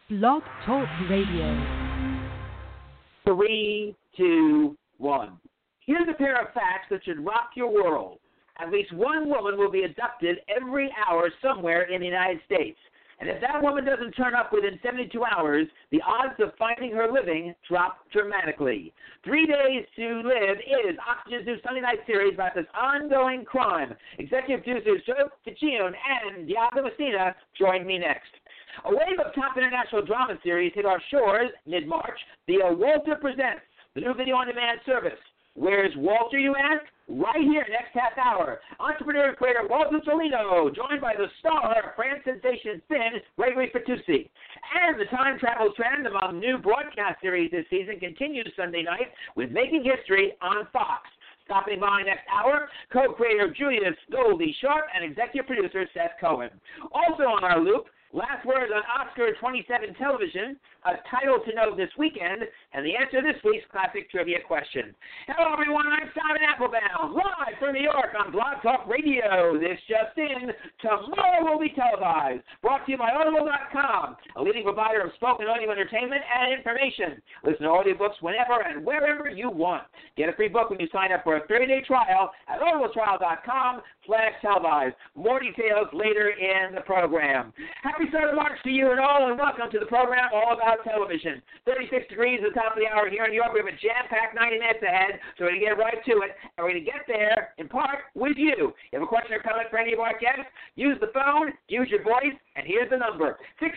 Blog Talk Radio. 3, 2, 1. Here's a pair of facts that should rock your world. At least one woman will be abducted every hour somewhere in the United States. And if that woman doesn't turn up within 72 hours, the odds of finding her living drop dramatically. 3 Days to Live is Oxygen's new Sunday night series about this ongoing crime. Executive producers Joe Ficcione and Diablo Messina join me next. A wave of top international drama series hit our shores mid-March via Walter Presents, the new video-on-demand service. Where's Walter, you ask? Right here, next half hour. Entrepreneur and creator Walter Tolino, joined by the star of France sensation Finn, Gregory Fitoussi. And the time travel trend among new broadcast series this season continues Sunday night with Making History on Fox. Stopping by next hour, co-creator Julius Goldie Sharp and executive producer Seth Cohen. Also on our loop, last words on Oscar 27 television, a title to know this weekend, and the answer to this week's classic trivia question. Hello, everyone. I'm Simon Applebaum, live from New York on Blog Talk Radio. This just in, tomorrow will be televised. Brought to you by Audible.com, a leading provider of spoken audio entertainment and information. Listen to audiobooks whenever and wherever you want. Get a free book when you sign up for a 30-day trial at audibletrial.com/televised. More details later in the program. Happy start of March to you and all, and welcome to the program all about television. 36 degrees at the top of the hour here in New York. We have a jam-packed 90 minutes ahead, so we're going to get right to it. And we're going to get there, in part, with you. You have a question or comment for any of our guests? Use the phone, use your voice, and here's the number,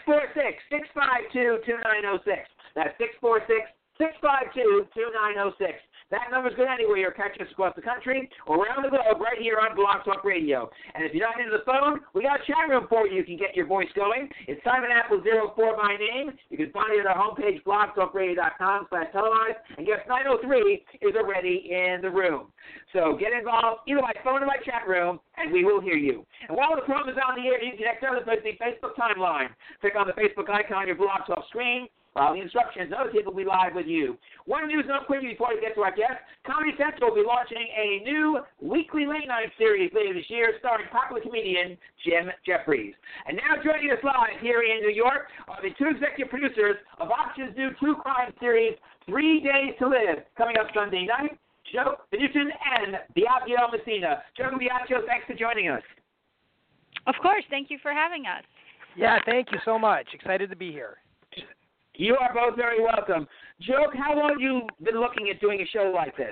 646-652-2906. That's 646-652-2906. That number's good anywhere you're catching us across the country or around the globe right here on Blog Talk Radio. And if you're not into the phone, we got a chat room for you. You can get your voice going. It's Simon Apple 04 by name. You can find it at our homepage, blogtalkradio.com/televised. And guest 903 is already in the room. So get involved either by phone or by chat room, and we will hear you. And while the program is on the air, you can connect to the Facebook timeline. Click on the Facebook icon on your Blog Talk screen. Follow the instructions. Other people will be live with you. One news note quickly before we get to our guest. Comedy Central will be launching a new weekly late-night series later this year starring popular comedian Jim Jeffries. And now joining us live here in New York are the two executive producers of Oxygen's new true crime series, 3 Days to Live, coming up Sunday night, Joe Ficcione and Diablo Messina. Joe and Diablo, thanks for joining us. Of course. Thank you for having us. Yeah, thank you so much. Excited to be here. You are both very welcome. Joe, how long have you been looking at doing a show like this?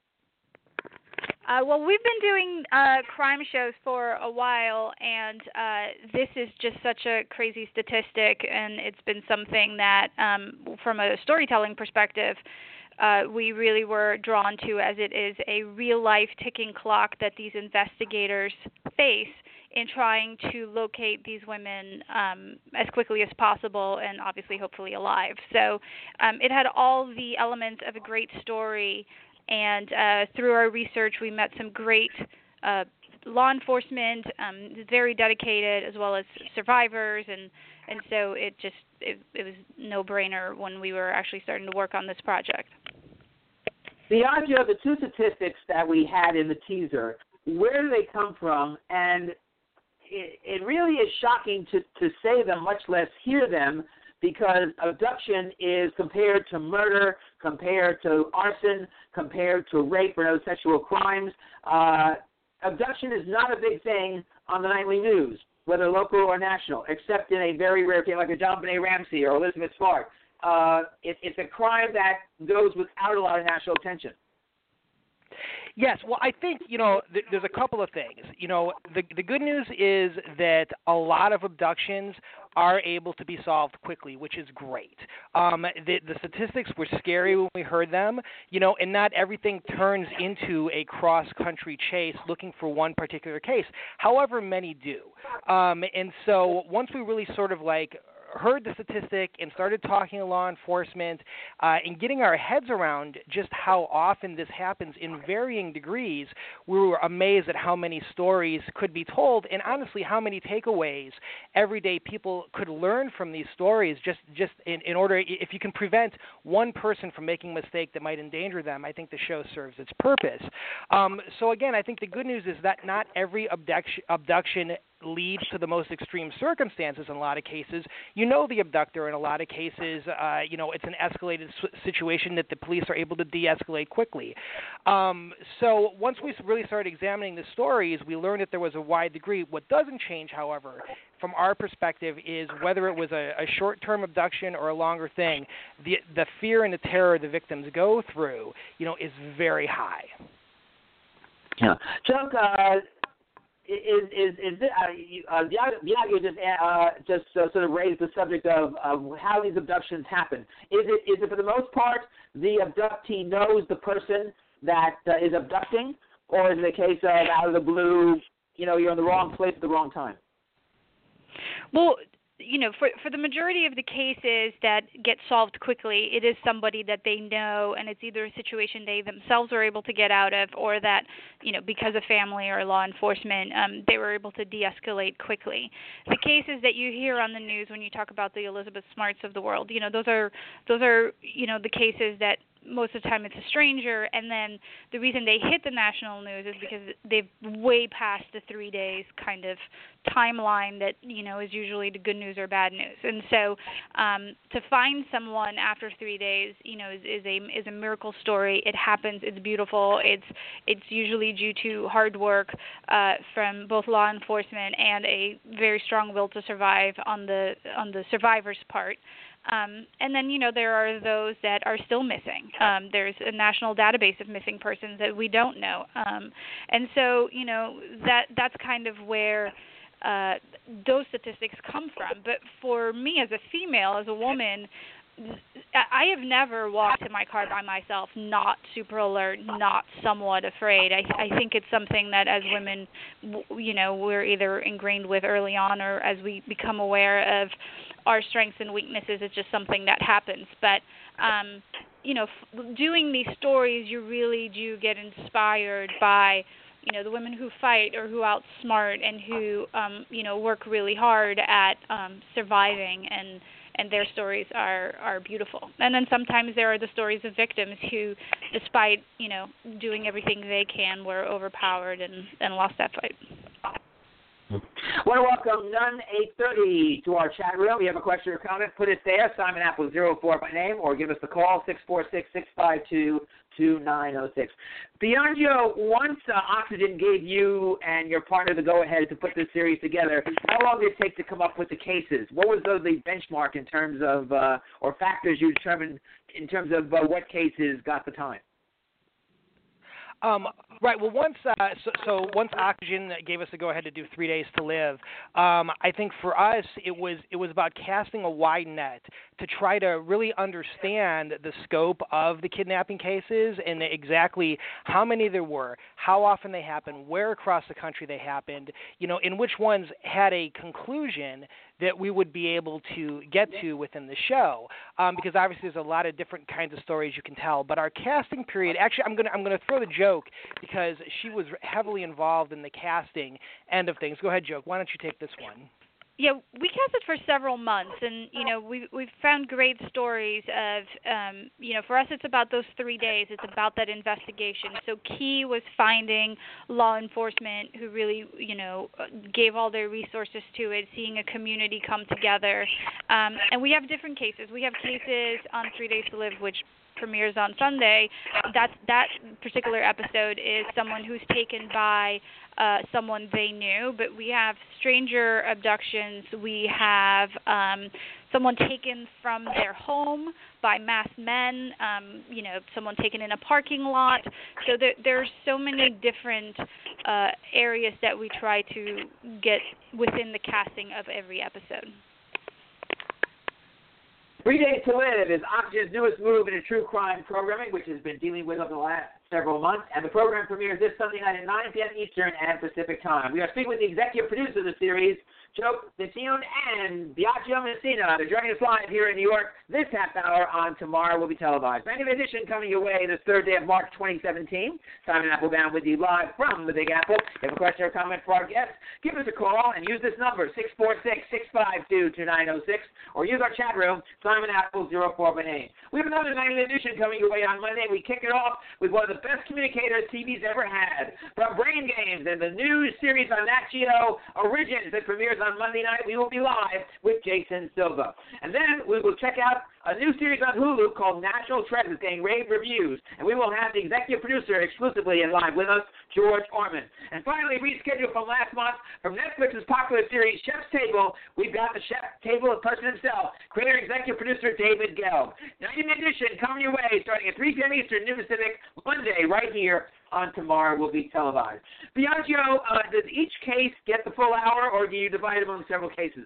Well, we've been doing crime shows for a while, and this is just such a crazy statistic, and it's been something that, from a storytelling perspective, we really were drawn to, as it is a real-life ticking clock that these investigators face in trying to locate these women as quickly as possible and obviously hopefully alive. So it had all the elements of a great story, and through our research we met some great law enforcement, very dedicated, as well as survivors, and so it was no-brainer when we were actually starting to work on this project. Diageo, the two statistics that we had in the teaser, where do they come from? And it really is shocking to say them, much less hear them, because abduction is compared to murder, compared to arson, compared to rape or other sexual crimes. Abduction is not a big thing on the nightly news, whether local or national, except in a very rare case like a JonBenet Ramsey or Elizabeth Smart. It's a crime that goes without a lot of national attention. Yes, well, I think, there's a couple of things. The good news is that a lot of abductions are able to be solved quickly, which is great. The statistics were scary when we heard them, and not everything turns into a cross-country chase looking for one particular case. However, many do. And so once we really sort of heard the statistic and started talking to law enforcement and getting our heads around just how often this happens in varying degrees, we were amazed at how many stories could be told and honestly how many takeaways everyday people could learn from these stories just in order, if you can prevent one person from making a mistake that might endanger them, I think the show serves its purpose. So again, I think the good news is that not every abduction leads to the most extreme circumstances in a lot of cases. You know the abductor in a lot of cases. It's an escalated situation that the police are able to de-escalate quickly. So once we really started examining the stories, we learned that there was a wide degree. What doesn't change, however, from our perspective, is whether it was a short-term abduction or a longer thing, the fear and the terror the victims go through, is very high. Yeah, Chuck, Biagio just sort of raised the subject of how these abductions happen. Is it for the most part the abductee knows the person that is abducting, or is it a case of out of the blue, you're in the wrong place at the wrong time? Well, for the majority of the cases that get solved quickly, it is somebody that they know, and it's either a situation they themselves were able to get out of, or that, because of family or law enforcement, they were able to de-escalate quickly. The cases that you hear on the news when you talk about the Elizabeth Smarts of the world, those are the cases that most of the time it's a stranger, and then the reason they hit the national news is because they've way past the 3 days kind of timeline that is usually the good news or bad news. And so to find someone after 3 days is a miracle story. It happens. It's beautiful. It's usually due to hard work from both law enforcement and a very strong will to survive on the survivor's part. And then, there are those that are still missing. There's a national database of missing persons that we don't know. And so, that's kind of where those statistics come from. But for me as a female, as a woman, I have never walked in my car by myself not super alert, not somewhat afraid. I think it's something that as women, we're either ingrained with early on, or as we become aware of our strengths and weaknesses, it's just something that happens. But, doing these stories, you really do get inspired by the women who fight or who outsmart and who, work really hard at surviving, and their stories are beautiful. And then sometimes there are the stories of victims who, despite, doing everything they can, were overpowered and lost that fight. I want to welcome Nun830 to our chat room. If you have a question or comment, put it there. Simon Apple 04 by name, or give us the call, 646-652-2906. Biagio, once Oxygen gave you and your partner the go-ahead to put this series together, how long did it take to come up with the cases? What was the benchmark in terms of, or factors you determined in terms of what cases got the time? Right. Well, once Oxygen gave us the go-ahead to do 3 days to live, I think for us it was about casting a wide net to try to really understand the scope of the kidnapping cases and exactly how many there were, how often they happened, where across the country they happened, and which ones had a conclusion that we would be able to get to within the show, because obviously there's a lot of different kinds of stories you can tell. But our casting period, actually, I'm gonna throw the Joke because she was heavily involved in the casting end of things. Go ahead, Joke. Why don't you take this one? Yeah, we casted for several months, and we've found great stories of for us it's about those 3 days. It's about that investigation. So key was finding law enforcement who really gave all their resources to it, seeing a community come together, and we have different cases. We have cases on 3 Days to Live, which premieres on Sunday. That particular episode is someone who's taken by someone they knew, but we have stranger abductions. We have someone taken from their home by masked men, someone taken in a parking lot. So there's so many different areas that we try to get within the casting of every episode. 3 Days to Live is Oxygen's newest move into true crime programming, which has been dealing with over the last several months, and the program premieres this Sunday night at 9 p.m. Eastern and Pacific Time. We are speaking with the executive producer of the series, Joe Nation and Biagio Messina. They're joining us live here in New York. This half hour on Tomorrow will be televised. Brand new edition coming your way this third day of March 2017. Simon Applebaum with you live from the Big Apple. If you have a question or comment for our guests, give us a call and use this number, 646-652-2906, or use our chat room, Simon Apple 04 by name. We have another 90-minute edition coming your way on Monday. We kick it off with one of the the best communicators TV's ever had. From Brain Games and the new series on Nat Geo Origins that premieres on Monday night, we will be live with Jason Silva. And then we will check out a new series on Hulu called National Treasures, getting rave reviews. And we will have the executive producer exclusively in live with us, George Orman. And finally, rescheduled from last month, from Netflix's popular series Chef's Table, we've got the Chef's Table of person himself, creator and executive producer David Gelb. Now, in addition, coming your way starting at 3 p.m. Eastern, noon Pacific, Monday, right here on Tomorrow Will Be Televised. Biagio, does each case get the full hour, or do you divide them among several cases?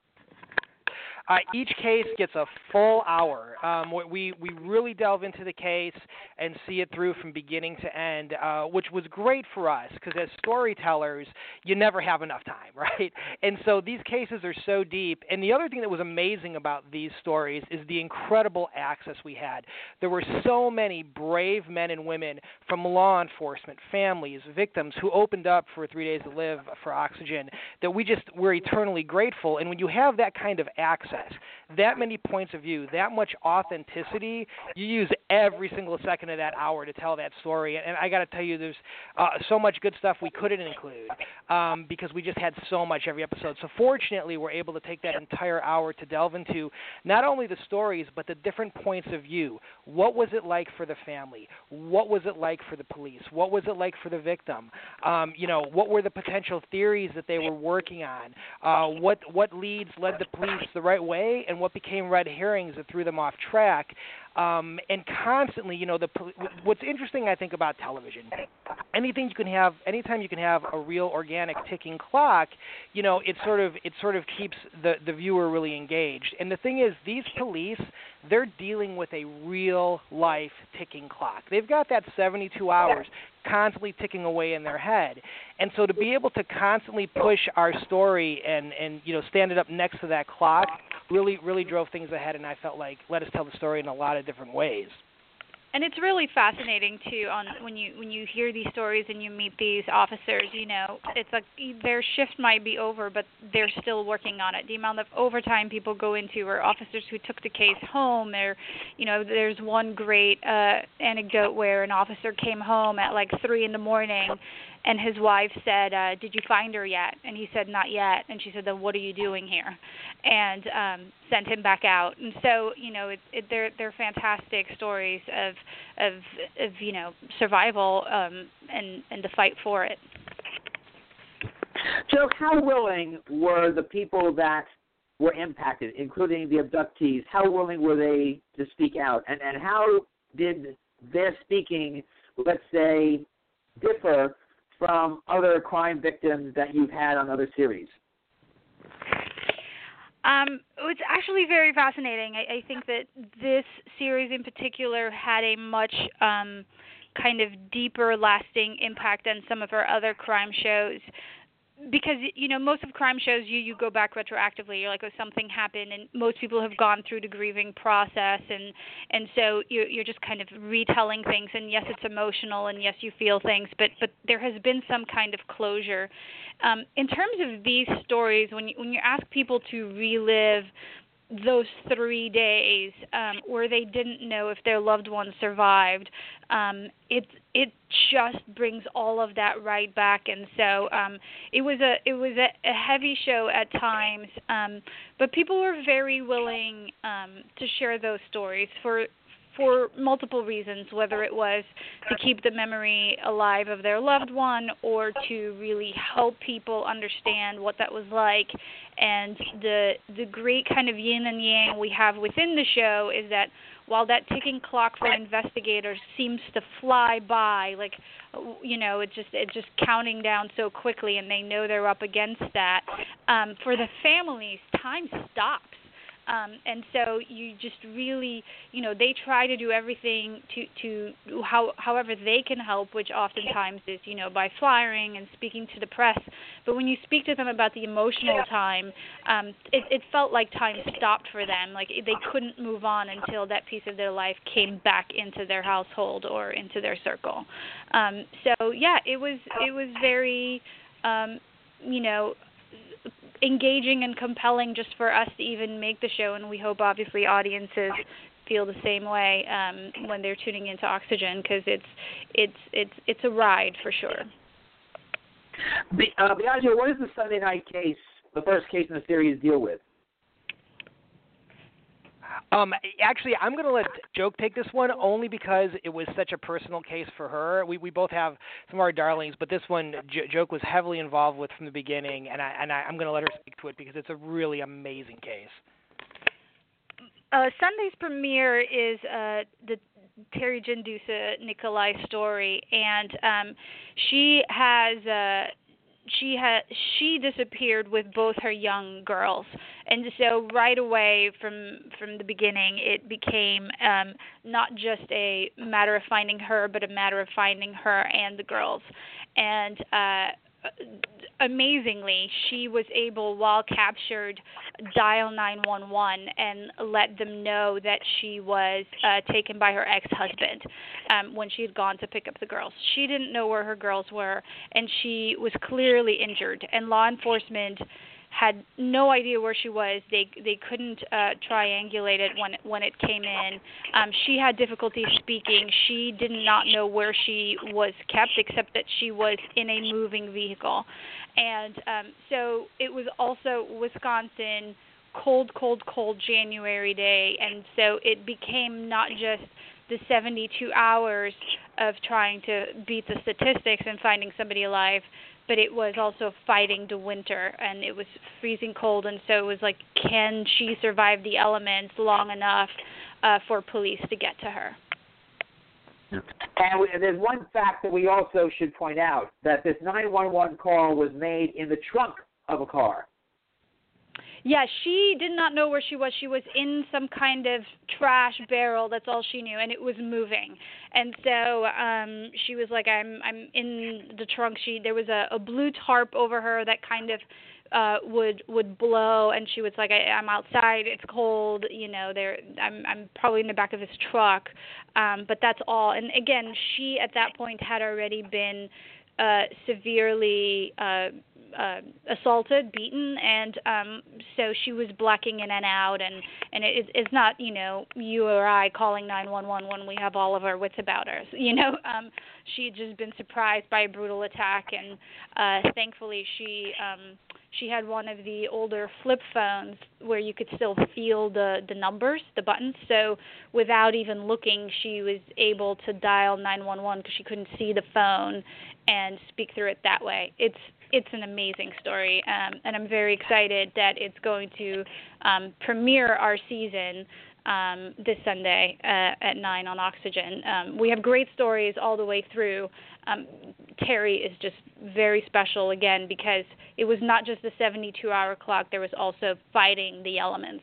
Each case gets a full hour. We really delve into the case and see it through from beginning to end, which was great for us because as storytellers, you never have enough time, right? And so these cases are so deep. And the other thing that was amazing about these stories is the incredible access we had. There were so many brave men and women from law enforcement, families, victims who opened up for 3 Days to Live for Oxygen that we're eternally grateful. And when you have that kind of access, that many points of view, that much authenticity, you use every single second of that hour to tell that story. And I got to tell you, there's so much good stuff we couldn't include because we just had so much every episode. So fortunately, we're able to take that entire hour to delve into not only the stories, but the different points of view. What was it like for the family? What was it like for the police? What was it like for the victim? What were the potential theories that they were working on? What leads led the police the right way, and what became red herrings that threw them off track. And constantly, what's interesting, I think, about television, anytime you can have a real organic ticking clock, it sort of keeps the viewer really engaged. And the thing is, these police, they're dealing with a real life ticking clock. They've got that 72 hours constantly ticking away in their head. And so to be able to constantly push our story and stand it up next to that clock really drove things ahead, and I felt like let us tell the story in a lot of different ways. And it's really fascinating too when you hear these stories and you meet these officers, it's like their shift might be over, but they're still working on it. The amount of overtime people go into, or officers who took the case home. There's one great anecdote where an officer came home at like 3 a.m. and his wife said, "Did you find her yet?" And he said, "Not yet." And she said, "Then what are you doing here?" And sent him back out. And so, they're fantastic stories of survival and the fight for it. So, how willing were the people that were impacted, including the abductees? How willing were they to speak out, and how did their speaking, let's say, differ from other crime victims that you've had on other series? It's actually very fascinating. I think that this series in particular had a much kind of deeper, lasting impact than some of our other crime shows. Because, most of crime shows, you go back retroactively. You're like, oh, something happened, and most people have gone through the grieving process, and so you're just kind of retelling things, and yes, it's emotional, and yes, you feel things, but there has been some kind of closure. In terms of these stories, when you ask people to relive those 3 days where they didn't know if their loved one survived, it just brings all of that right back. And so it was a heavy show at times, but people were very willing to share those stories for multiple reasons, whether it was to keep the memory alive of their loved one or to really help people understand what that was like. And the great kind of yin and yang we have within the show is that while that ticking clock for investigators seems to fly by, like, it's just counting down so quickly and they know they're up against that, for the families, time stops. And so you just really, they try to do everything to however they can help, which oftentimes is, by flyering and speaking to the press. But when you speak to them about the emotional time, it felt like time stopped for them. Like they couldn't move on until that piece of their life came back into their household or into their circle. So yeah, it was very, engaging and compelling just for us to even make the show, and we hope obviously audiences feel the same way when they're tuning into Oxygen, because it's a ride for sure. Biagio, what is the Sunday night case, the first case in the series, deal with? Actually, I'm going to let Joke take this one only because it was such a personal case for her. We both have some of our darlings, but this one Joke was heavily involved with from the beginning, and I'm going to let her speak to it because it's a really amazing case. Sunday's premiere is the Terry Jandusa Nikolai story, and she disappeared with both her young girls, and so right away from the beginning it became not just a matter of finding her, but a matter of finding her and the girls. And amazingly, she was able, while captured, dial 911 and let them know that she was taken by her ex-husband when she had gone to pick up the girls. She didn't know where her girls were, and she was clearly injured, and law enforcement had no idea where she was. They couldn't triangulate it when it came in. She had difficulty speaking. She did not know where she was kept, except that she was in a moving vehicle. And so it was also Wisconsin, cold January day, and so it became not just the 72 hours of trying to beat the statistics and finding somebody alive, but it was also fighting the winter, and it was freezing cold, and so it was like, can she survive the elements long enough for police to get to her? And there's one fact that we also should point out, that this 911 call was made in the trunk of a car. Yeah, she did not know where she was. She was in some kind of trash barrel. That's all she knew, and it was moving. And so she was like, "I'm in the trunk." There was a blue tarp over her that kind of would blow, and she was like, "I'm outside. It's cold. You know, I'm probably in the back of this truck." But that's all. And again, she at that point had already been severely assaulted, beaten, and so she was blacking in and out, and it's not, you or I calling 911 when we have all of our wits about us. She had just been surprised by a brutal attack, and thankfully she had one of the older flip phones where you could still feel the numbers, the buttons. So without even looking, she was able to dial 911 because she couldn't see the phone and speak through it that way. It's an amazing story, and I'm very excited that it's going to premiere our season this Sunday at 9 on Oxygen. We have great stories all the way through. Terry is just very special, again, because it was not just the 72-hour clock. There was also fighting the elements.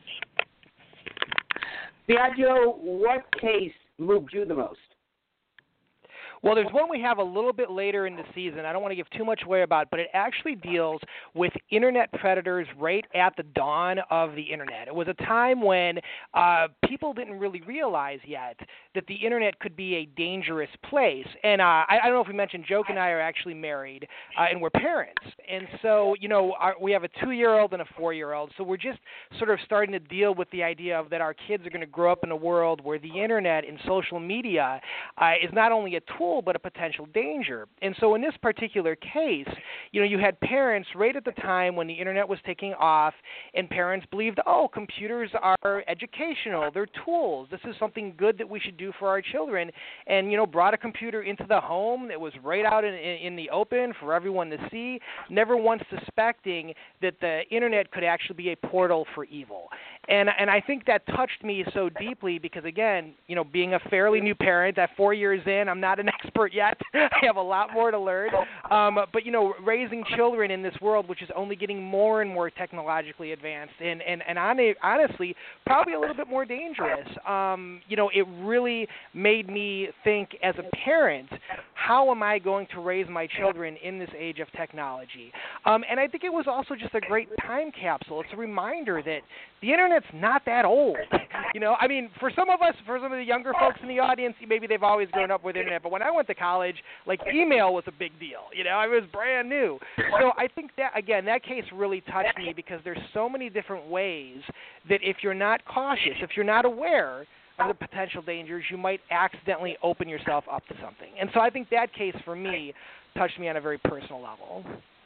Biagio, what case moved you the most? Well, there's one we have a little bit later in the season. I don't want to give too much away about it, but it actually deals with internet predators right at the dawn of the internet. It was a time when people didn't really realize yet that the internet could be a dangerous place. And I don't know if we mentioned, Joke and I are actually married, and we're parents. And so, we have a 2-year-old and a 4-year-old. So we're just sort of starting to deal with the idea of that our kids are going to grow up in a world where the internet and social media is not only a tool but a potential danger. And so in this particular case, you had parents right at the time when the internet was taking off, and parents believed, computers are educational, they're tools, this is something good that we should do for our children, and brought a computer into the home that was right out in the open for everyone to see, never once suspecting that the internet could actually be a portal for evil. And I think that touched me so deeply because, again, being a fairly new parent, at 4 years in, I'm not an expert yet. I have a lot more to learn. But raising children in this world, which is only getting more and more technologically advanced, and honestly, probably a little bit more dangerous. It really made me think as a parent, how am I going to raise my children in this age of technology? And I think it was also just a great time capsule. It's a reminder that the internet's not that old. I mean, for some of the younger folks in the audience, maybe they've always grown up with internet. But when I went to college, email was a big deal. It was brand new. So I think that, again, that case really touched me because there's so many different ways that if you're not cautious, if you're not aware the potential dangers, you might accidentally open yourself up to something. And so I think that case for me touched me on a very personal level.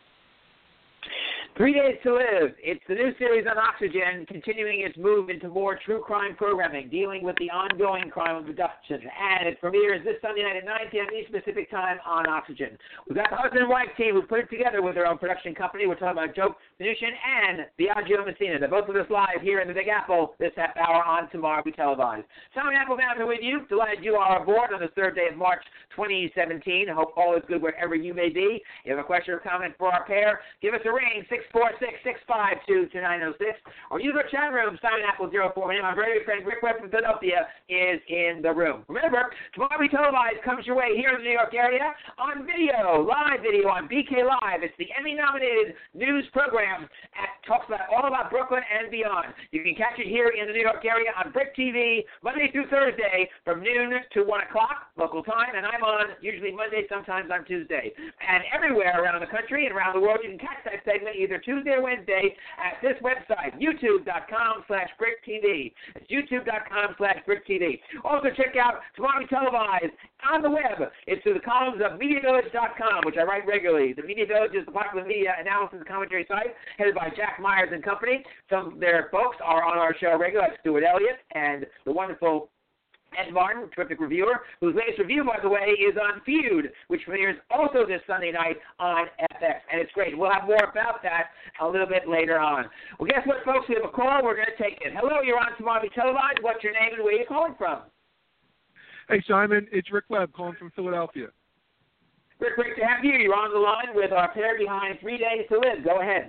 3 Days to Live. It's the new series on Oxygen, continuing its move into more true crime programming, dealing with the ongoing crime of abduction. And it premieres this Sunday night at 9 p.m. East Pacific Time on Oxygen. We've got the husband and wife team who put it together with their own production company. We're talking about Joe Mnuchin and Biagio Messina. They're both with us live here in the Big Apple this half hour on Tomorrow We Televised. Simon Applebaum here with you. Delighted you are aboard on this third day of March 2017. I hope all is good wherever you may be. If you have a question or comment for our pair, give us a ring, 646-652-2906, or use our chat room, Simon Apple 04. My name, my very good friend Rick Webb from Philadelphia is in the room. Remember, Tomorrow We Televised comes your way here in the New York area on video, live video on BK Live. It's the Emmy-nominated news program that talks about all about Brooklyn and beyond. You can catch it here in the New York area on Brick TV Monday through Thursday from noon to 1 o'clock local time, and I'm on usually Monday, sometimes on Tuesday. And everywhere around the country and around the world, you can catch that segment either Tuesday or Wednesday at this website, youtube.com/BrickTV. It's youtube.com/BrickTV. Also check out Tomorrow We Televised on the web. It's through the columns of MediaVillage.com, which I write regularly. The Media Village is the popular media analysis and commentary site headed by Jack Myers and company. Some of their folks are on our show regularly, like Stuart Elliott and the wonderful Ed Martin, terrific reviewer, whose latest review, by the way, is on Feud, which premieres also this Sunday night on FX. And it's great. We'll have more about that a little bit later on. Well, guess what, folks? We have a call. We're going to take it. Hello, you're on Tomorrow We Televised. What's your name and where are you calling from? Hey, Simon. It's Rick Webb calling from Philadelphia. Rick, great to have you. You're on the line with our pair behind 3 Days to Live. Go ahead.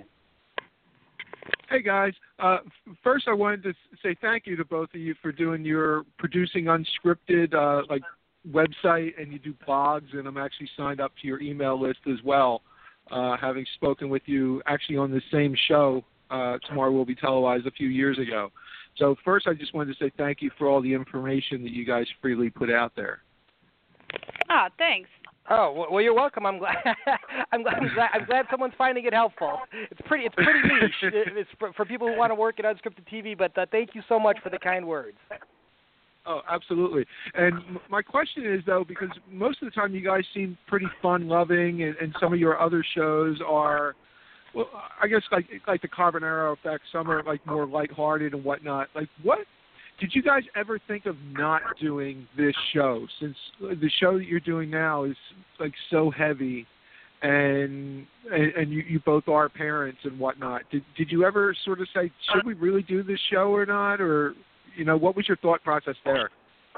Hey, guys. First, I wanted to say thank you to both of you for producing unscripted website, and you do blogs, and I'm actually signed up to your email list as well, having spoken with you actually on the same show, Tomorrow Will Be Televised, a few years ago. So first, I just wanted to say thank you for all the information that you guys freely put out there. Ah, thanks. Oh, well, you're welcome. I'm glad. I'm glad someone's finding it helpful. It's pretty niche. It's for people who want to work in unscripted TV. But thank you so much for the kind words. Oh, absolutely. And my question is, though, because most of the time you guys seem pretty fun-loving, and some of your other shows are, well, I guess like the Carbonaro Effect. Some are like more lighthearted and whatnot. Like, what did you guys ever think of not doing this show? Since the show that you're doing now is like so heavy, and you both are parents and whatnot. Did you ever sort of say, should we really do this show or not? Or, what was your thought process there?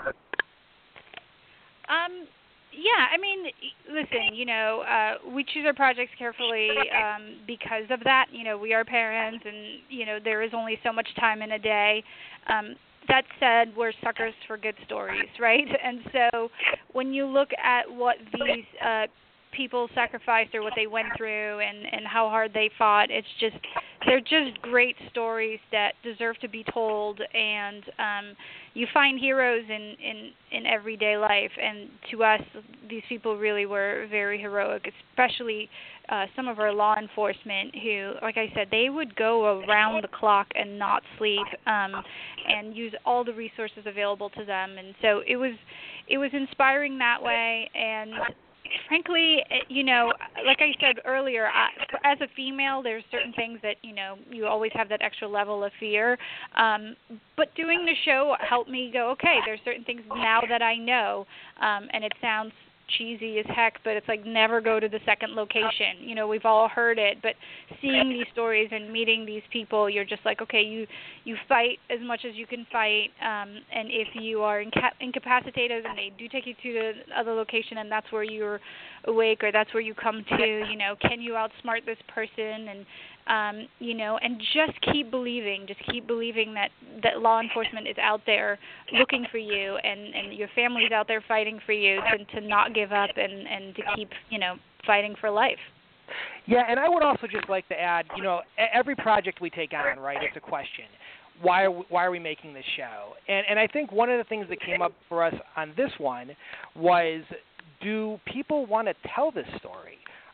Yeah, I mean, listen, we choose our projects carefully because of that. We are parents, and, there is only so much time in a day. That said, we're suckers for good stories, right? And so when you look at what these people sacrificed or what they went through and how hard they fought, they're just great stories that deserve to be told. And you find heroes in everyday life, and to us, these people really were very heroic, especially some of our law enforcement who, like I said, they would go around the clock and not sleep and use all the resources available to them. And so it was inspiring that way. And frankly, like I said earlier, as a female, there's certain things that, you always have that extra level of fear. But doing the show helped me go, okay, there's certain things now that I know, and it sounds cheesy as heck, but it's like never go to the second location. We've all heard it, but seeing these stories and meeting these people, you're just like, okay, you fight as much as you can fight, and if you are incapacitated and they do take you to the other location and that's where you're awake or that's where you come to, can you outsmart this person? And and just keep believing that law enforcement is out there looking for you, and your family's out there fighting for you, to not give up and to keep, fighting for life. Yeah, and I would also just like to add, every project we take on, right, it's a question. Why are we making this show? And I think one of the things that came up for us on this one was, do people want to tell this story?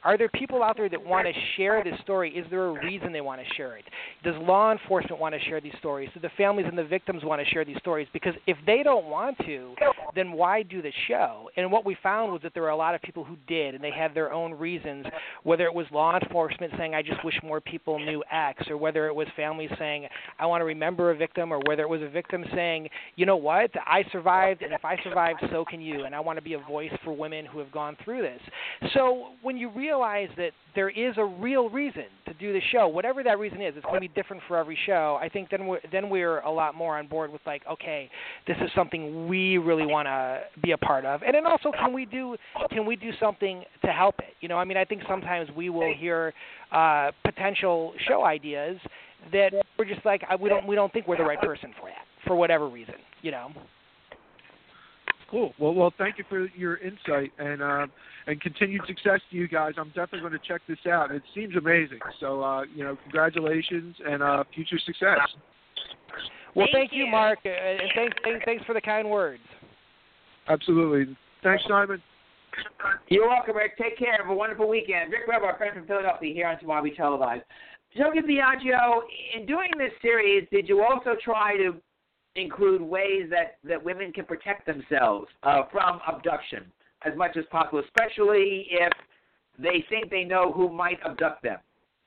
Are there people out there that want to share this story? Is there a reason they want to share it? Does law enforcement want to share these stories? Do the families and the victims want to share these stories? Because if they don't want to, then why do the show? And what we found was that there were a lot of people who did, and they had their own reasons, whether it was law enforcement saying, I just wish more people knew X, or whether it was families saying, I want to remember a victim, or whether it was a victim saying, you know what, I survived, and if I survived, so can you, and I want to be a voice for women who have gone through this. So when you realize that there is a real reason to do the show, whatever that reason is, it's going to be different for every show, I think then we're a lot more on board with like, okay, this is something we really want to be a part of. And then also, can we do something to help it? You know, I mean, I think sometimes we will hear potential show ideas that we're just like, we don't think we're the right person for that, for whatever reason, you know. Cool. Well, thank you for your insight and continued success to you guys. I'm definitely going to check this out. It seems amazing. So, congratulations and future success. Well, thank you, Mark, and thanks for the kind words. Absolutely. Thanks, Simon. You're welcome, Rick. Take care. Have a wonderful weekend. Rick Webb, our friend from Philadelphia, here on Tomorrow We Televised. Joe Biagio, in doing this series, did you also try to include ways that women can protect themselves from abduction as much as possible, especially if they think they know who might abduct them?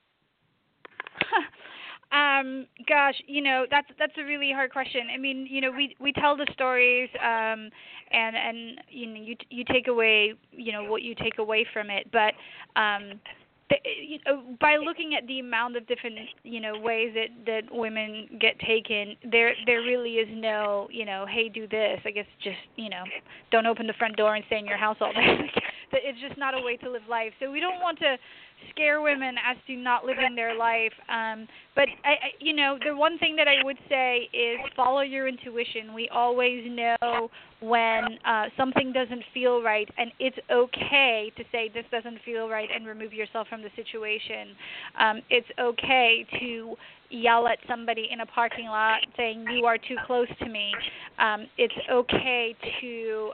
Gosh, that's a really hard question. I mean, we tell the stories, and you take away, what you take away from it, but by looking at the amount of different, ways that women get taken, there really is no, hey, do this. I guess just, don't open the front door and stay in your house all day. It's just not a way to live life. So we don't want to scare women as to not living their life. But the one thing that I would say is follow your intuition. We always know when something doesn't feel right, and it's okay to say this doesn't feel right and remove yourself from the situation. It's okay to yell at somebody in a parking lot saying you are too close to me. It's okay to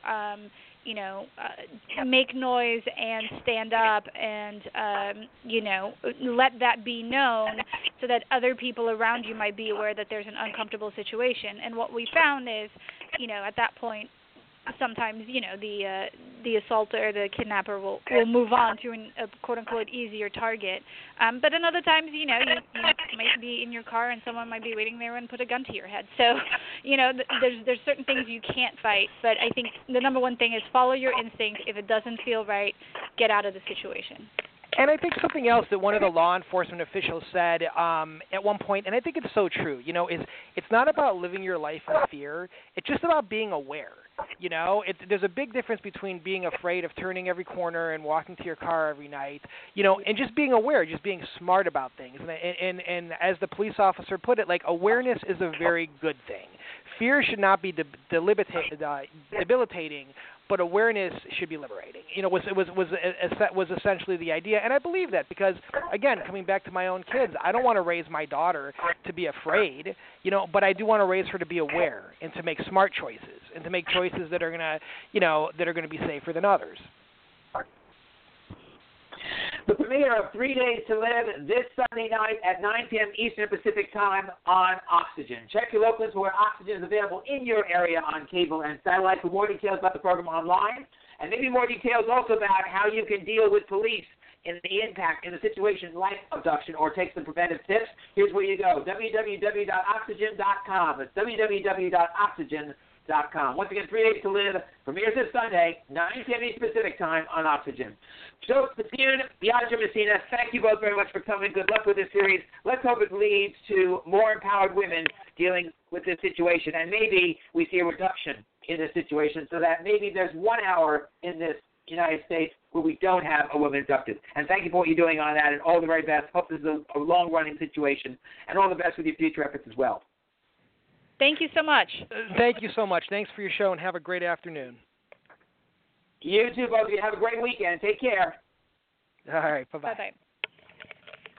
make noise and stand up and, let that be known so that other people around you might be aware that there's an uncomfortable situation. And what we found is, at that point, sometimes, the assaulter, the kidnapper will move on to a quote-unquote easier target. But in other times, you might be in your car and someone might be waiting there and put a gun to your head. So, there's certain things you can't fight. But I think the number one thing is follow your instinct. If it doesn't feel right, get out of the situation. And I think something else that one of the law enforcement officials said at one point, and I think it's so true, is it's not about living your life in fear. It's just about being aware. There's a big difference between being afraid of turning every corner and walking to your car every night, and just being aware, just being smart about things. And as the police officer put it, like, awareness is a very good thing. Fear should not be debilitating, but awareness should be liberating. Was essentially the idea, and I believe that because, again, coming back to my own kids, I don't want to raise my daughter to be afraid, but I do want to raise her to be aware and to make smart choices and to make choices that are gonna be safer than others. The premiere of 3 Days to Live this Sunday night at 9 p.m. Eastern Pacific Time on Oxygen. Check your locals for where Oxygen is available in your area on cable and satellite. For more details about the program online, and maybe more details also about how you can deal with police in the impact in a situation like abduction or take some preventive tips, here's where you go, www.oxygen.com. It's www.oxygen.com. Once again, 3 Days to Live premieres this Sunday, 9 p.m. Eastern Pacific Time on Oxygen. Joe Spazzione, Biagio Messina, thank you both very much for coming. Good luck with this series. Let's hope it leads to more empowered women dealing with this situation, and maybe we see a reduction in this situation so that maybe there's 1 hour in this United States where we don't have a woman abducted. And thank you for what you're doing on that, and all the very best. Hope this is a long-running situation, and all the best with your future efforts as well. Thank you so much. Thank you so much. Thanks for your show, and have a great afternoon. You too, both of you. Have a great weekend. Take care. All right. Bye-bye. Bye-bye.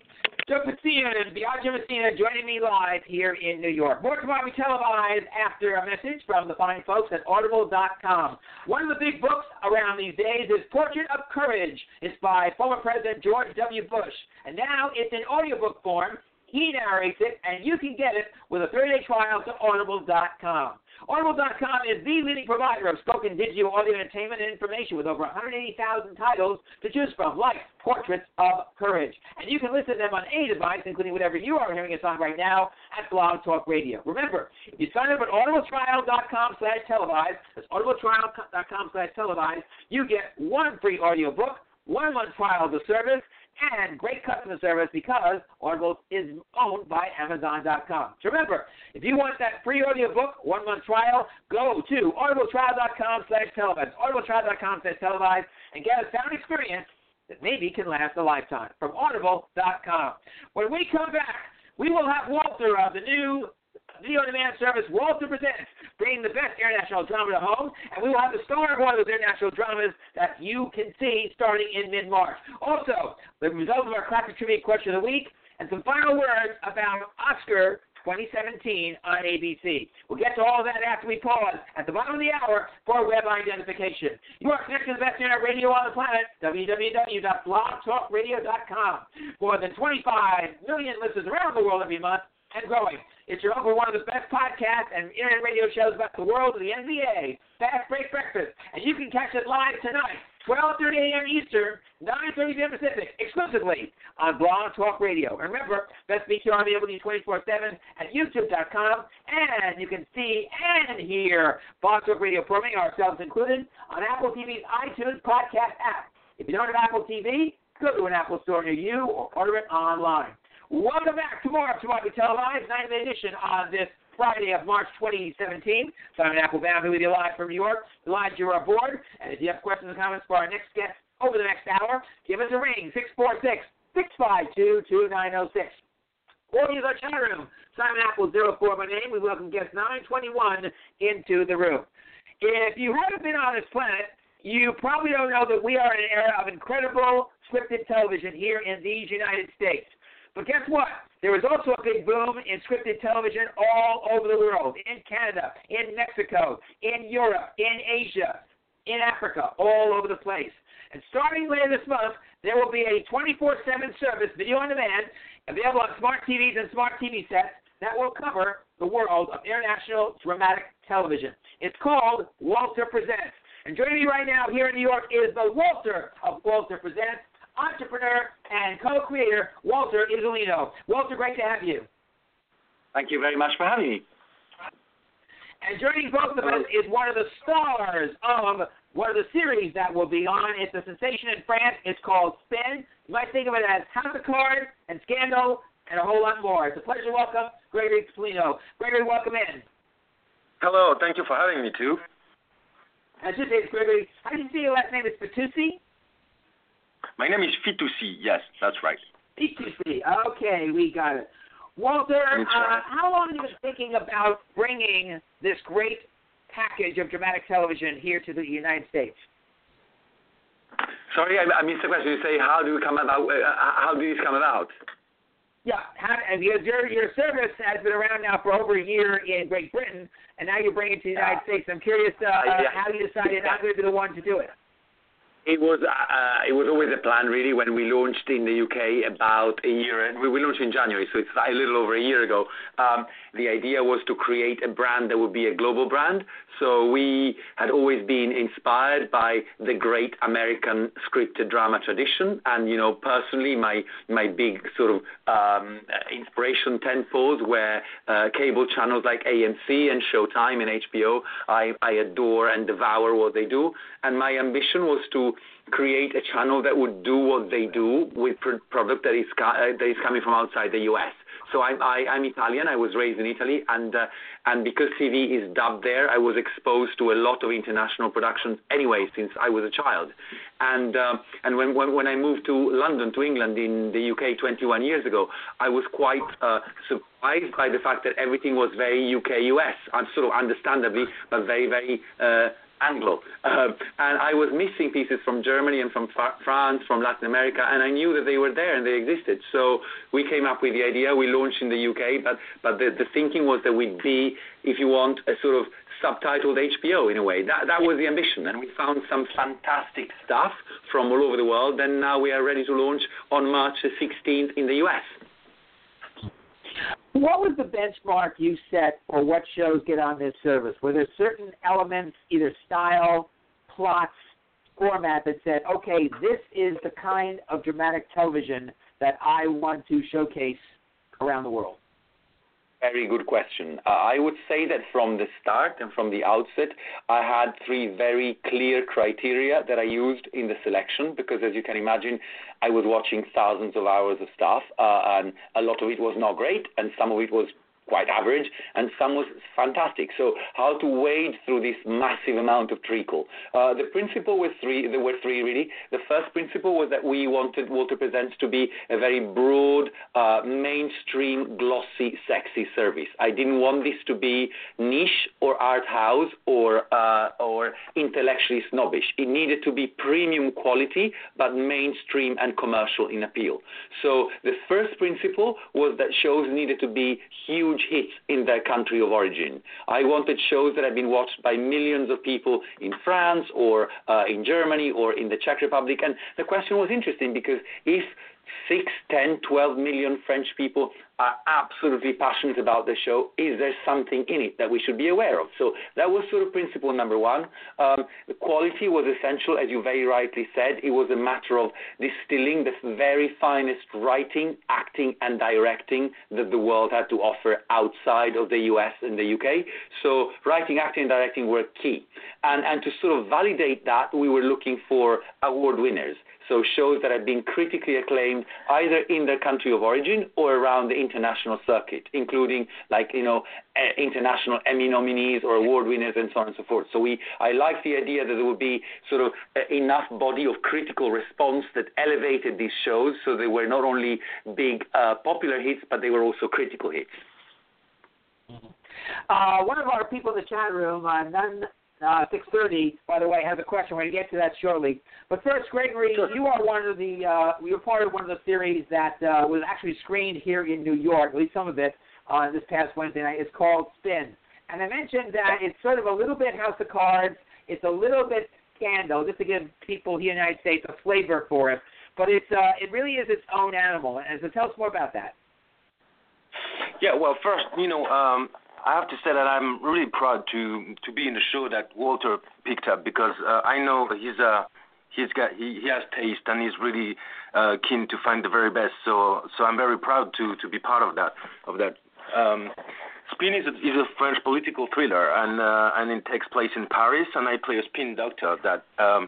Joe Pacino and Biagio Messina joining me live here in New York. More tomorrow we televised after a message from the fine folks at Audible.com. One of the big books around these days is Portrait of Courage. It's by former President George W. Bush. And now it's in audiobook form. He narrates it, and you can get it with a 30-day trial to Audible.com. Audible.com is the leading provider of spoken digital audio entertainment and information with over 180,000 titles to choose from, like Portraits of Courage. And you can listen to them on any device, including whatever you are hearing us on right now at Blog Talk Radio. Remember, if you sign up at audibletrial.com/televised, that's audibletrial.com/televised, you get one free audiobook, 1 month trial of the service, and great customer service because Audible is owned by Amazon.com. So remember, if you want that free audiobook, 1 month trial, go to audibletrial.com/televised, audibletrial.com/televised, and get a sound experience that maybe can last a lifetime from Audible.com. When we come back, we will have Walter of the new video-on-demand service, Walter Presents, bringing the best international drama to home, and we will have the star of one of those international dramas that you can see starting in mid-March. Also, the results of our classic trivia question of the week, and some final words about Oscar 2017 on ABC. We'll get to all of that after we pause at the bottom of the hour for web identification. You are connected to the best internet radio on the planet, www.blogtalkradio.com. More than 25 million listeners around the world every month, and growing. It's your home for one of the best podcasts and internet radio shows about the world of the NBA, Fast Break Breakfast, and you can catch it live tonight, 12:30 a.m. Eastern, 9:30 p.m. Pacific, exclusively on Blog Talk Radio. And remember, Best BTR available 24/7 at YouTube.com, and you can see and hear Blog Talk Radio programming, ourselves included, on Apple TV's iTunes podcast app. If you don't have Apple TV, go to an Apple store near you or order it online. Welcome back to more we televised, 9th edition on this Friday of March 2017. Simon Applebaum here with you live from New York. Glad you're aboard. And if you have questions or comments for our next guest over the next hour, give us a ring, 646-652-2906. Or use our chat room, Simon Apple 04 by name. We welcome guest 921 into the room. If you haven't been on this planet, you probably don't know that we are in an era of incredible scripted television here in these United States. But guess what? There was also a big boom in scripted television all over the world, in Canada, in Mexico, in Europe, in Asia, in Africa, all over the place. And starting later this month, there will be a 24/7 service, video on demand, available on smart TVs and smart TV sets that will cover the world of international dramatic television. It's called Walter Presents. And joining me right now here in New York is the Walter of Walter Presents, entrepreneur and co-creator, Walter Isolino. Walter, great to have you. Thank you very much for having me. And joining both of us is one of the stars of one of the series that will be on. It's a sensation in France. It's called Spin. You might think of it as House of Cards and Scandal and a whole lot more. It's a pleasure to welcome Gregory Isolino. Gregory, welcome in. Hello. Thank you for having me, too. I should say, Gregory, how do you say your last name? It's Fitoussi? My name is Fitoussi. Yes, that's right. Fitoussi. Okay, we got it. Walter, how long have you been thinking about bringing this great package of dramatic television here to the United States? Sorry, I missed the question. You say, how do this come about? Yeah, because your service has been around now for over a year in Great Britain, and now you're bringing it to the United States. I'm curious how you decided I'm going to be the one to do it. It was always a plan, really, when we launched in the UK about a year, and we launched in January, so it's a little over a year ago. The idea was to create a brand that would be a global brand. So we had always been inspired by the great American scripted drama tradition, and personally, my big sort of inspiration tentpoles were cable channels like AMC and Showtime and HBO. I adore and devour what they do, and my ambition was to create a channel that would do what they do with product that is coming from outside the U.S. So I'm Italian. I was raised in Italy, and because TV is dubbed there, I was exposed to a lot of international productions anyway since I was a child. And when I moved to London, to England, in the UK 21 years ago, I was quite surprised by the fact that everything was very UK-US, sort of understandably, but very, very Anglo. And I was missing pieces from Germany and from France, from Latin America, and I knew that they were there and they existed. So we came up with the idea. We launched in the UK, but the thinking was that we'd be, if you want, a sort of subtitled HBO in a way. That was the ambition, and we found some fantastic stuff from all over the world, and now we are ready to launch on March the 16th in the US. What was the benchmark you set for what shows get on this service? Were there certain elements, either style, plots, format, that said, okay, this is the kind of dramatic television that I want to showcase around the world? Very good question. I would say that from the start and from the outset, I had three very clear criteria that I used in the selection because, as you can imagine, I was watching thousands of hours of stuff, and a lot of it was not great, and some of it was quite average, and some was fantastic. So how to wade through this massive amount of treacle? The principle was three. There were three, really. The first principle was that we wanted Walter Presents to be a very broad, mainstream, glossy, sexy service. I didn't want this to be niche or art house or intellectually snobbish. It needed to be premium quality, but mainstream and commercial in appeal. So the first principle was that shows needed to be huge hits in their country of origin. I wanted shows that had been watched by millions of people in France or in Germany or in the Czech Republic. And the question was interesting because if 6, 10, 12 million French people are absolutely passionate about the show, is there something in it that we should be aware of? So that was sort of principle number one. The quality was essential, as you very rightly said. It was a matter of distilling the very finest writing, acting, and directing that the world had to offer outside of the US and the UK. So writing, acting, and directing were key. And to sort of validate that, we were looking for award winners. So shows that had been critically acclaimed either in their country of origin or around the international circuit, including international Emmy nominees or award winners and so on and so forth. So I liked the idea that there would be sort of enough body of critical response that elevated these shows so they were not only big popular hits, but they were also critical hits. One of our people in the chat room, 630, by the way, has a question. We're going to get to that shortly. But first, Gregory, you are you're part of one of the series that was actually screened here in New York, at least some of it, on this past Wednesday night. It's called Spin. And I mentioned that it's sort of a little bit House of Cards. It's a little bit Scandal, just to give people here in the United States a flavor for it. But it really is its own animal. And so tell us more about that. Yeah, well, first, I have to say that I'm really proud to be in the show that Walter picked up because I know he has taste and he's really keen to find the very best. So I'm very proud to be part of that. Spin is a French political thriller and it takes place in Paris, and I play a spin doctor that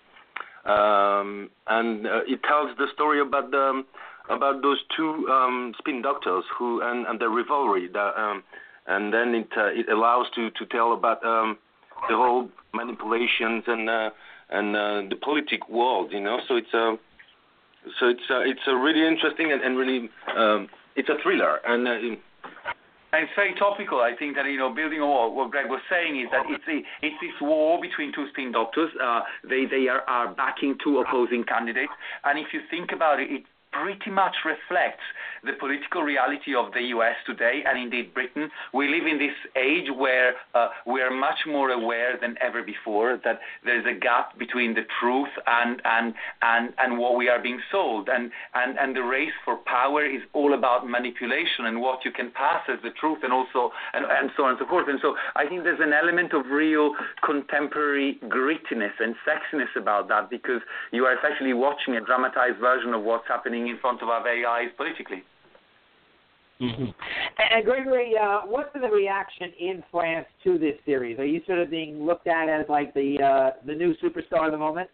and it tells the story about those two spin doctors who and their rivalry that. And then it allows to tell about the whole manipulations and the politic world, So it's a really interesting and really it's a thriller and it's very topical. I think that building on what Greg was saying is that it's this war between two spin doctors. They are backing two opposing candidates, and if you think about it, it pretty much reflects the political reality of the U.S. today and indeed Britain. We live in this age where we are much more aware than ever before that there's a gap between the truth and what we are being sold. And the race for power is all about manipulation and what you can pass as the truth and so on and so forth. And so I think there's an element of real contemporary grittiness and sexiness about that because you are effectively watching a dramatized version of what's happening in front of our very eyes politically. Mm-hmm. And Gregory, what's been the reaction in France to this series? Are you sort of being looked at as like the new superstar of the moment?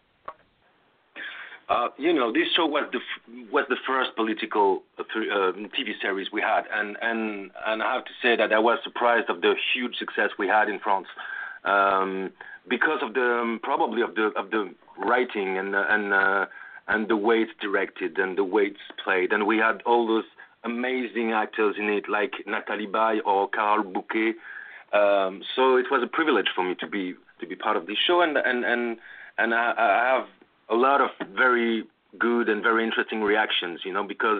This show was the first political TV series we had, and I have to say that I was surprised of the huge success we had in France because of probably of the writing and the way it's directed and the way it's played, and we had all those amazing actors in it, like Nathalie Baye or Carole Bouquet, So it was a privilege for me to be part of this show, and I have a lot of very good and very interesting reactions, because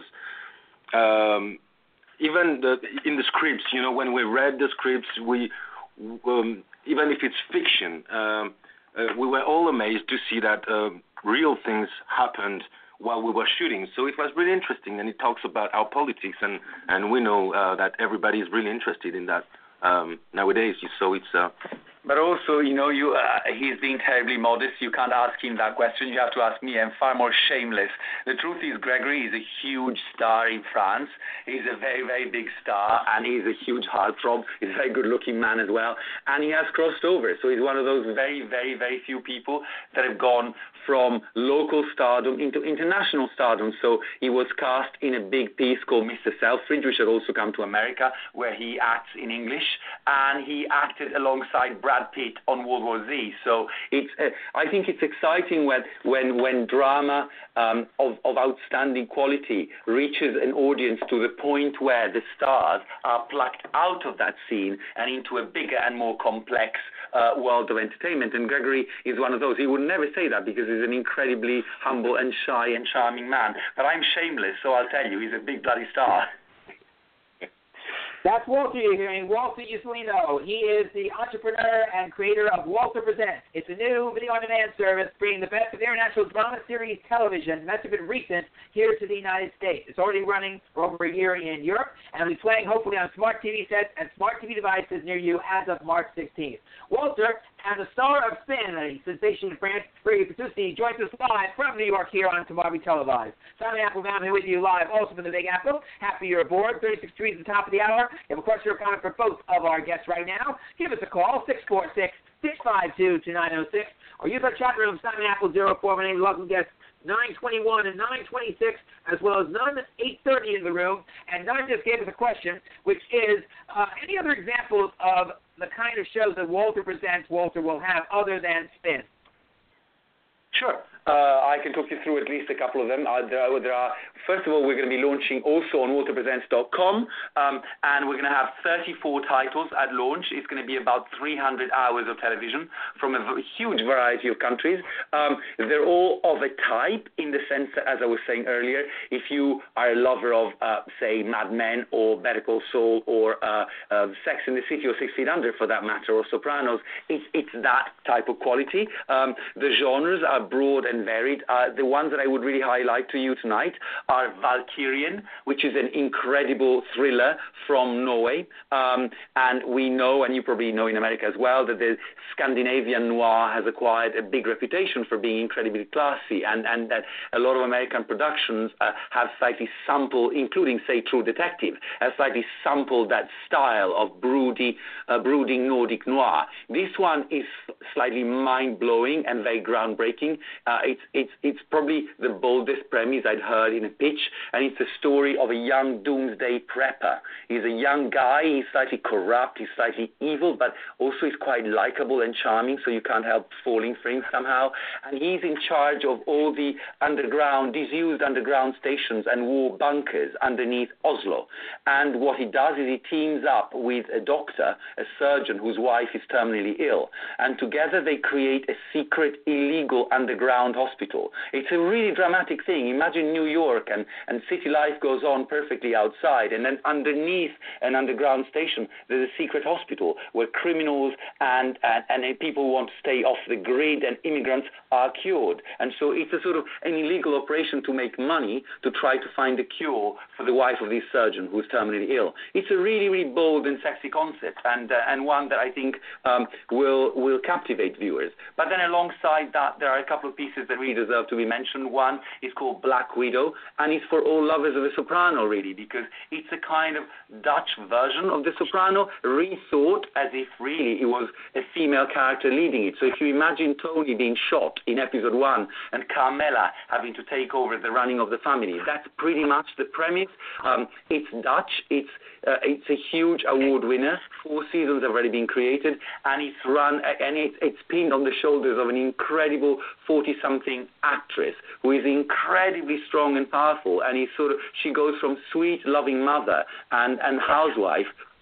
even in the scripts, when we read the scripts, we even if it's fiction, we were all amazed to see that real things happened while we were shooting. So it was really interesting, and it talks about our politics, and we know that everybody is really interested in that nowadays. So it's. But also, he's being terribly modest. You can't ask him that question. You have to ask me. I'm far more shameless. The truth is, Gregory is a huge star in France. He's a very, very big star, and he's a huge heartthrob. He's a very good-looking man as well, and he has crossed over. So he's one of those very, very, very few people that have gone from local stardom into international stardom. So he was cast in a big piece called Mr. Selfridge, which had also come to America, where he acts in English, and he acted alongside Brad Pitt on World War Z. So it's, I think it's exciting when drama of outstanding quality reaches an audience to the point where the stars are plucked out of that scene and into a bigger and more complex world of entertainment. And Gregory is one of those. He would never say that because he's an incredibly humble and shy and charming man. But I'm shameless, so I'll tell you, he's a big bloody star. That's Walter you're hearing, Walter Usolino. He is the entrepreneur and creator of Walter Presents. It's a new video-on-demand service bringing the best of international drama series television, and that's been recent, here to the United States. It's already running for over a year in Europe, and will be playing hopefully on smart TV sets and smart TV devices near you as of March 16th. Walter, as a star of Spin, a sensation in France, Brady Petucci, joins us live from New York here on Tomorrow We Televised. Simon Applebaum here with you live, also from the Big Apple. Happy you're aboard. 36 degrees at the top of the hour. If you have a question or comment for both of our guests right now, give us a call, 646-652-2906, or use our chat room, Simon Apple 0418. Welcome guests 921 and 926, as well as 9 at 8:30 in the room. And 9 just gave us a question, which is any other examples of the kind of shows that Walter Presents Walter will have other than Spin? Sure. I can talk you through at least a couple of them. There are, first of all, we're going to be launching also on WalterPresents.com, and we're going to have 34 titles at launch. It's going to be about 300 hours of television from a huge variety of countries. They're all of a type in the sense that, as I was saying earlier, if you are a lover of, say, Mad Men or Better Call Saul or Sex and the City or 6 Feet Under, for that matter, or Sopranos, it's that type of quality. The genres are broad and varied. The ones that I would really highlight to you tonight are Valkyrian, which is an incredible thriller from Norway. And we know, and you probably know in America as well, that the Scandinavian noir has acquired a big reputation for being incredibly classy, and that a lot of American productions have slightly sampled, including, say, True Detective, have slightly sampled that style of brooding Nordic noir. This one is slightly mind-blowing and very groundbreaking. It's probably the boldest premise I'd heard in a pitch, and it's a story of a young doomsday prepper. He's a young guy, he's slightly corrupt, he's slightly evil, but also he's quite likable and charming, so you can't help falling for him somehow. And he's in charge of all the disused underground stations and war bunkers underneath Oslo. And what he does is he teams up with a doctor, a surgeon whose wife is terminally ill, and together they create a secret, illegal underground hospital. It's a really dramatic thing. Imagine New York and city life goes on perfectly outside, and then underneath an underground station there's a secret hospital where criminals and people who want to stay off the grid and immigrants are cured. And so it's a sort of an illegal operation to make money to try to find a cure for the wife of this surgeon who is terminally ill. It's a really, really bold and sexy concept, and one that I think will captivate viewers. But then alongside that, there are a couple of pieces that really deserve to be mentioned. One is called Black Widow, and it's for all lovers of The Soprano, really, because it's a kind of Dutch version of The Soprano, rethought as if really it was a female character leading it. So if you imagine Tony being shot in episode 1 and Carmela having to take over the running of the family, that's pretty much the premise. It's Dutch, it's a huge award winner. 4 seasons have already been created, and it's run and it's pinned on the shoulders of an incredible 40-something actress who is incredibly strong and powerful, and she goes from sweet, loving mother and housewife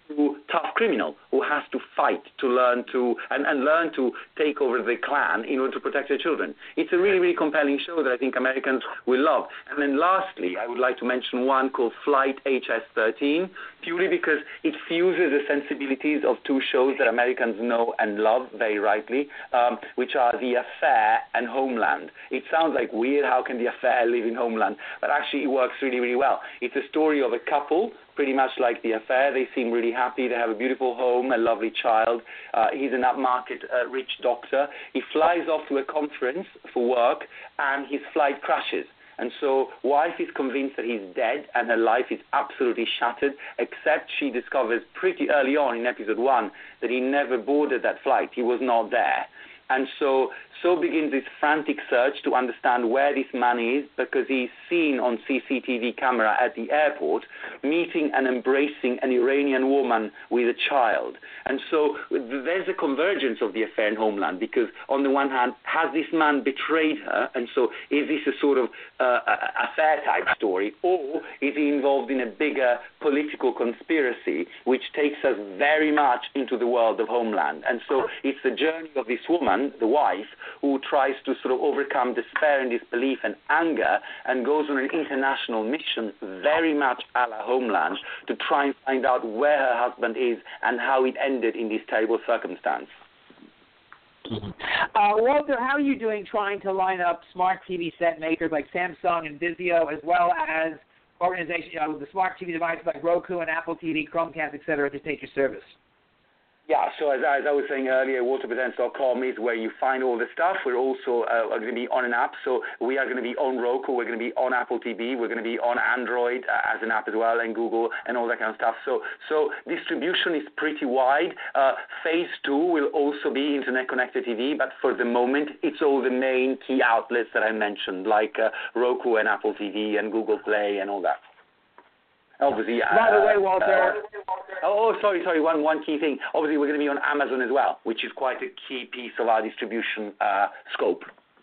through tough criminal who has to fight to learn to and learn to take over the clan in order to protect their children. It's a really, really compelling show that I think Americans will love. And then lastly, I would like to mention one called Flight HS-13, purely because it fuses the sensibilities of two shows that Americans know and love very rightly, which are The Affair and Homeland. It sounds like weird, how can The Affair live in Homeland? But actually it works really, really well. It's a story of a couple, pretty much like The Affair. They seem really happy. They have a beautiful home, a lovely child. He's an upmarket rich doctor. He flies off to a conference for work, and his flight crashes. And so wife is convinced that he's dead and her life is absolutely shattered, except she discovers pretty early on in episode 1 that he never boarded that flight. He was not there. And so begins this frantic search to understand where this man is, because he's seen on CCTV camera at the airport meeting and embracing an Iranian woman with a child. And so there's a convergence of The Affair and Homeland, because on the one hand, has this man betrayed her? And so is this a sort of affair-type story, or is he involved in a bigger political conspiracy, which takes us very much into the world of Homeland? And so it's the journey of this woman, the wife, who tries to sort of overcome despair and disbelief and anger and goes on an international mission very much a la Homeland to try and find out where her husband is and how it ended in this terrible circumstance. Walter, how are you doing trying to line up smart TV set makers like Samsung and Vizio, as well as organizations, the smart TV devices like Roku and Apple TV, Chromecast, et cetera, to take your service? Yeah, so as I was saying earlier, waterpresents.com is where you find all the stuff. We're also going to be on an app, so we are going to be on Roku, we're going to be on Apple TV, we're going to be on Android as an app as well, and Google and all that kind of stuff. So distribution is pretty wide. Phase 2 will also be internet-connected TV, but for the moment, it's all the main key outlets that I mentioned, like Roku and Apple TV and Google Play and all that. Obviously, by the way, Walter. Sorry. One key thing. Obviously, we're going to be on Amazon as well, which is quite a key piece of our distribution scope.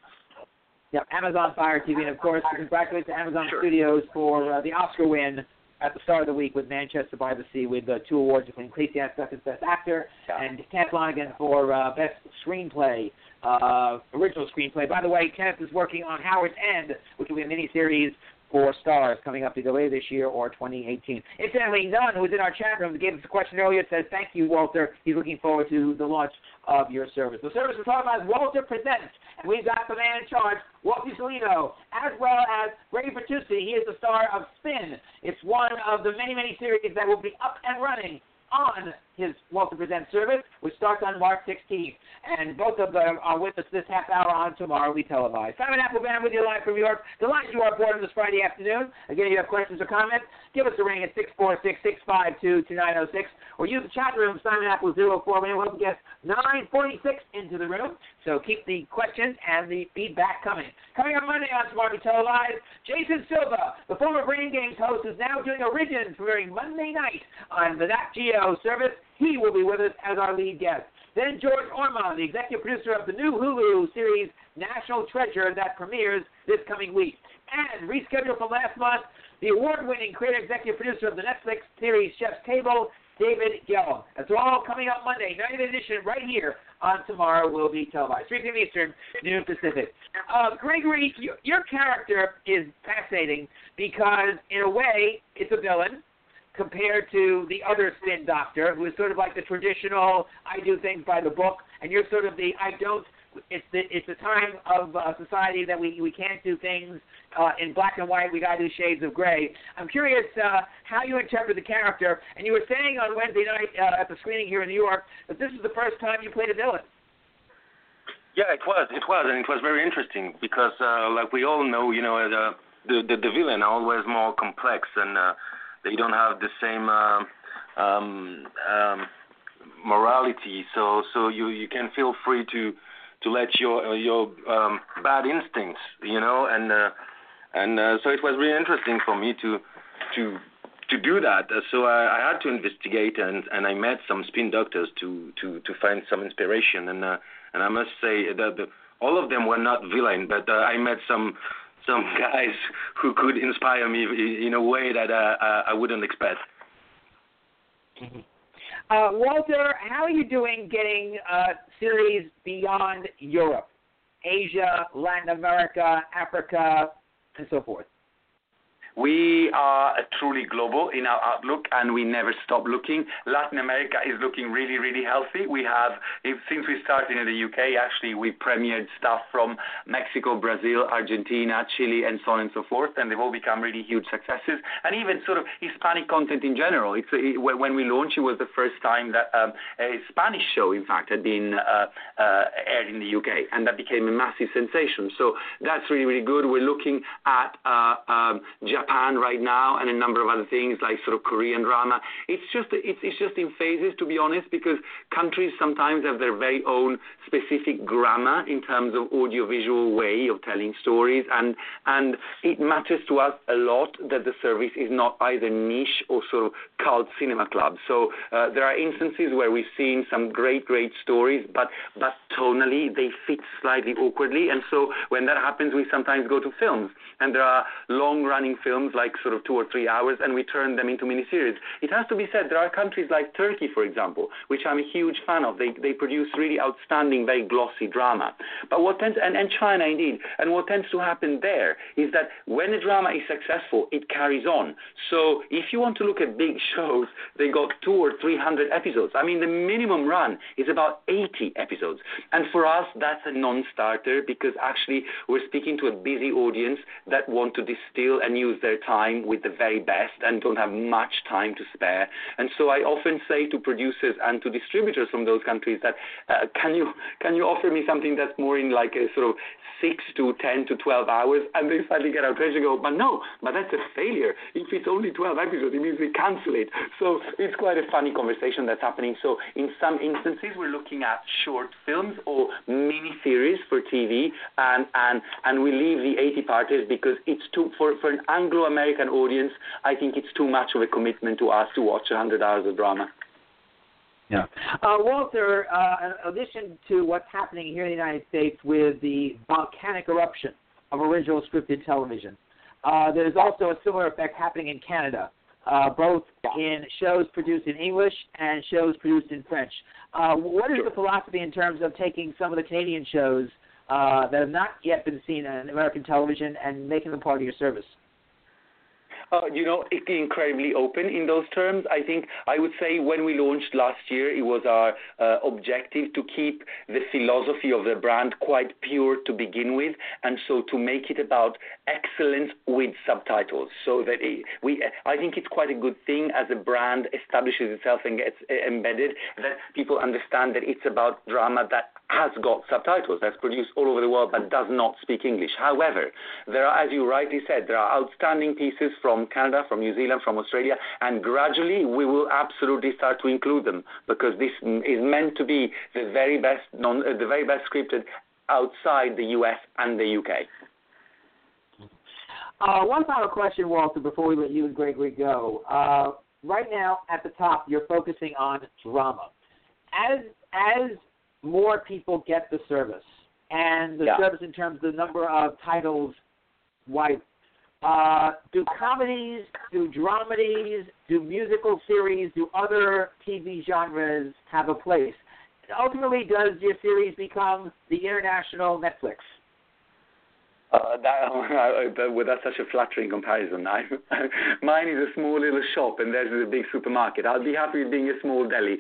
Yeah, Amazon Fire TV, and of course, congratulations to Amazon Studios for the Oscar win at the start of the week with Manchester by the Sea, with 2 awards, including Ecclesiastes as Best Actor and Kenneth Lonergan for Best Screenplay, original screenplay. By the way, Kenneth is working on Howard's End, which will be a miniseries for Stars coming up either later this year or 2018. Incidentally, Nunn, who was in our chat room, gave us a question earlier, says, thank you, Walter. He's looking forward to the launch of your service. The service we're talking about is Walter Presents, and we've got the man in charge, Walter Salino, as well as Ray Bertucci. He is the star of Spin. It's one of the many, many series that will be up and running on his Walter Presents service, which starts on March 16th. And both of them are with us this half hour on Tomorrow We Televise. Simon Applebaum with you live from New York. Delighted you are aboard on this Friday afternoon. Again, if you have questions or comments, give us a ring at 646-652-2906, or use the chat room, Simon Apple 04. We'll hope to get 946 into the room. So keep the questions and the feedback coming. Coming up Monday on Tomorrow We Televise, Jason Silva, the former Brain Games host, is now doing Origins premiering Monday night on the Nat Geo service. He will be with us as our lead guest. Then George Ormond, the executive producer of the new Hulu series National Treasure that premieres this coming week. And rescheduled from last month, the award-winning creative executive producer of the Netflix series Chef's Table, David Gelb. That's all coming up Monday, 9th edition, right here on Tomorrow Will Be Televised. 3 p.m. Eastern, noon Pacific. Gregory, your character is fascinating because, in a way, it's a villain compared to the other Spin Doctor, who is sort of like the traditional, I do things by the book, and you're sort of the I don't. It's a time of society that we can't do things in black and white. We got to do shades of gray. I'm curious how you interpret the character. And you were saying on Wednesday night at the screening here in New York that this is the first time you played a villain. Yeah, it was, and it was very interesting because, like we all know, the villain are always more complex and they don't have the same morality. So you can feel free to let your bad instincts, and so it was really interesting for me to do that. So I had to investigate, and I met some Spin Doctors to find some inspiration, and I must say that all of them were not villain, but I met some guys who could inspire me in a way that I wouldn't expect. Mm-hmm. Walter, how are you doing getting series beyond Europe, Asia, Latin America, Africa, and so forth? We are truly global in our outlook, and we never stop looking. Latin America is looking really, really healthy. We have, since we started in the UK, actually, we premiered stuff from Mexico, Brazil, Argentina, Chile, and so on and so forth, and they've all become really huge successes. And even sort of Hispanic content in general. When we launched, it was the first time that a Spanish show, in fact, had been aired in the UK, and that became a massive sensation. So that's really, really good. We're looking at Japan right now, and a number of other things like sort of Korean drama. It's just in phases, to be honest, because countries sometimes have their very own specific grammar in terms of audiovisual way of telling stories, and it matters to us a lot that the service is not either niche or sort of cult cinema club. So there are instances where we've seen some great stories, but tonally they fit slightly awkwardly, and so when that happens, we sometimes go to films, and there are long-running films like sort of 2 or 3 hours, and we turn them into miniseries. It has to be said, there are countries like Turkey, for example, which I'm a huge fan of. They produce really outstanding, very glossy drama. But and China indeed, and what tends to happen there is that when a drama is successful, it carries on. So if you want to look at big shows, they got 200 or 300 episodes. I mean, the minimum run is about 80 episodes. And for us, that's a non-starter, because actually we're speaking to a busy audience that want to distill and use their time with the very best and don't have much time to spare. And so I often say to producers and to distributors from those countries that can you offer me something that's more in like a sort of 6 to 10 to 12 hours? And they suddenly get outraged and go, but that's a failure. If it's only 12 episodes, it means we cancel it. So it's quite a funny conversation that's happening. So in some instances, we're looking at short films or mini series for TV, and we leave the 80-parters because it's too, for an Anglo-American audience, I think it's too much of a commitment to us to watch 100 hours of drama. Yeah. Walter, in addition to what's happening here in the United States with the volcanic eruption of original scripted television, there's also a similar effect happening in Canada, both in shows produced in English and shows produced in French. What is the philosophy in terms of taking some of the Canadian shows that have not yet been seen on American television and making them part of your service? Incredibly open in those terms. I think I would say when we launched last year, it was our objective to keep the philosophy of the brand quite pure to begin with, and so to make it about excellence with subtitles. So that I think it's quite a good thing as a brand establishes itself and gets embedded, that people understand that it's about drama that has got subtitles, that's produced all over the world but does not speak English. However, there are, as you rightly said, there are outstanding pieces from Canada, from New Zealand, from Australia, and gradually we will absolutely start to include them, because this is meant to be the very best scripted outside the US and the UK. One final question, Walter, before we let you and Gregory go. Right now, at the top, you're focusing on drama. As more people get the service, and the service in terms of the number of titles widen, do comedies, do dramedies, do musical series, do other TV genres have a place? Ultimately, does your series become the international Netflix? That's such a flattering comparison. Mine is a small little shop, and theirs is a big supermarket. I'll be happy with being a small deli.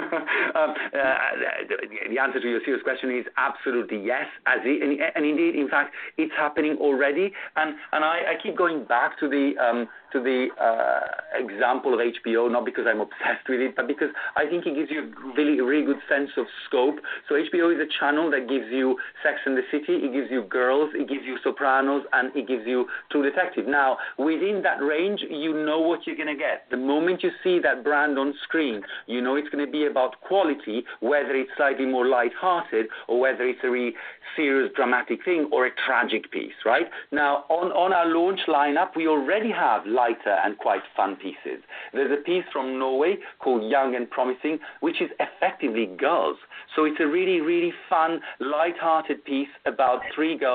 The answer to your serious question is absolutely yes. And indeed, in fact, it's happening already. And I keep going back to the example of HBO, not because I'm obsessed with it, but because I think it gives you a really, really good sense of scope. So HBO is a channel that gives you Sex and the City, it gives you Girls, it gives you Sopranos, and it gives you True Detective. Now, within that range, you know what you're going to get. The moment you see that brand on screen, you know it's going to be about quality, whether it's slightly more light-hearted or whether it's a really serious, dramatic thing or a tragic piece, right? Now, on our launch lineup, we already have lighter and quite fun pieces. There's a piece from Norway called Young and Promising, which is effectively girls. So it's a really, really fun, light-hearted piece about 3 girls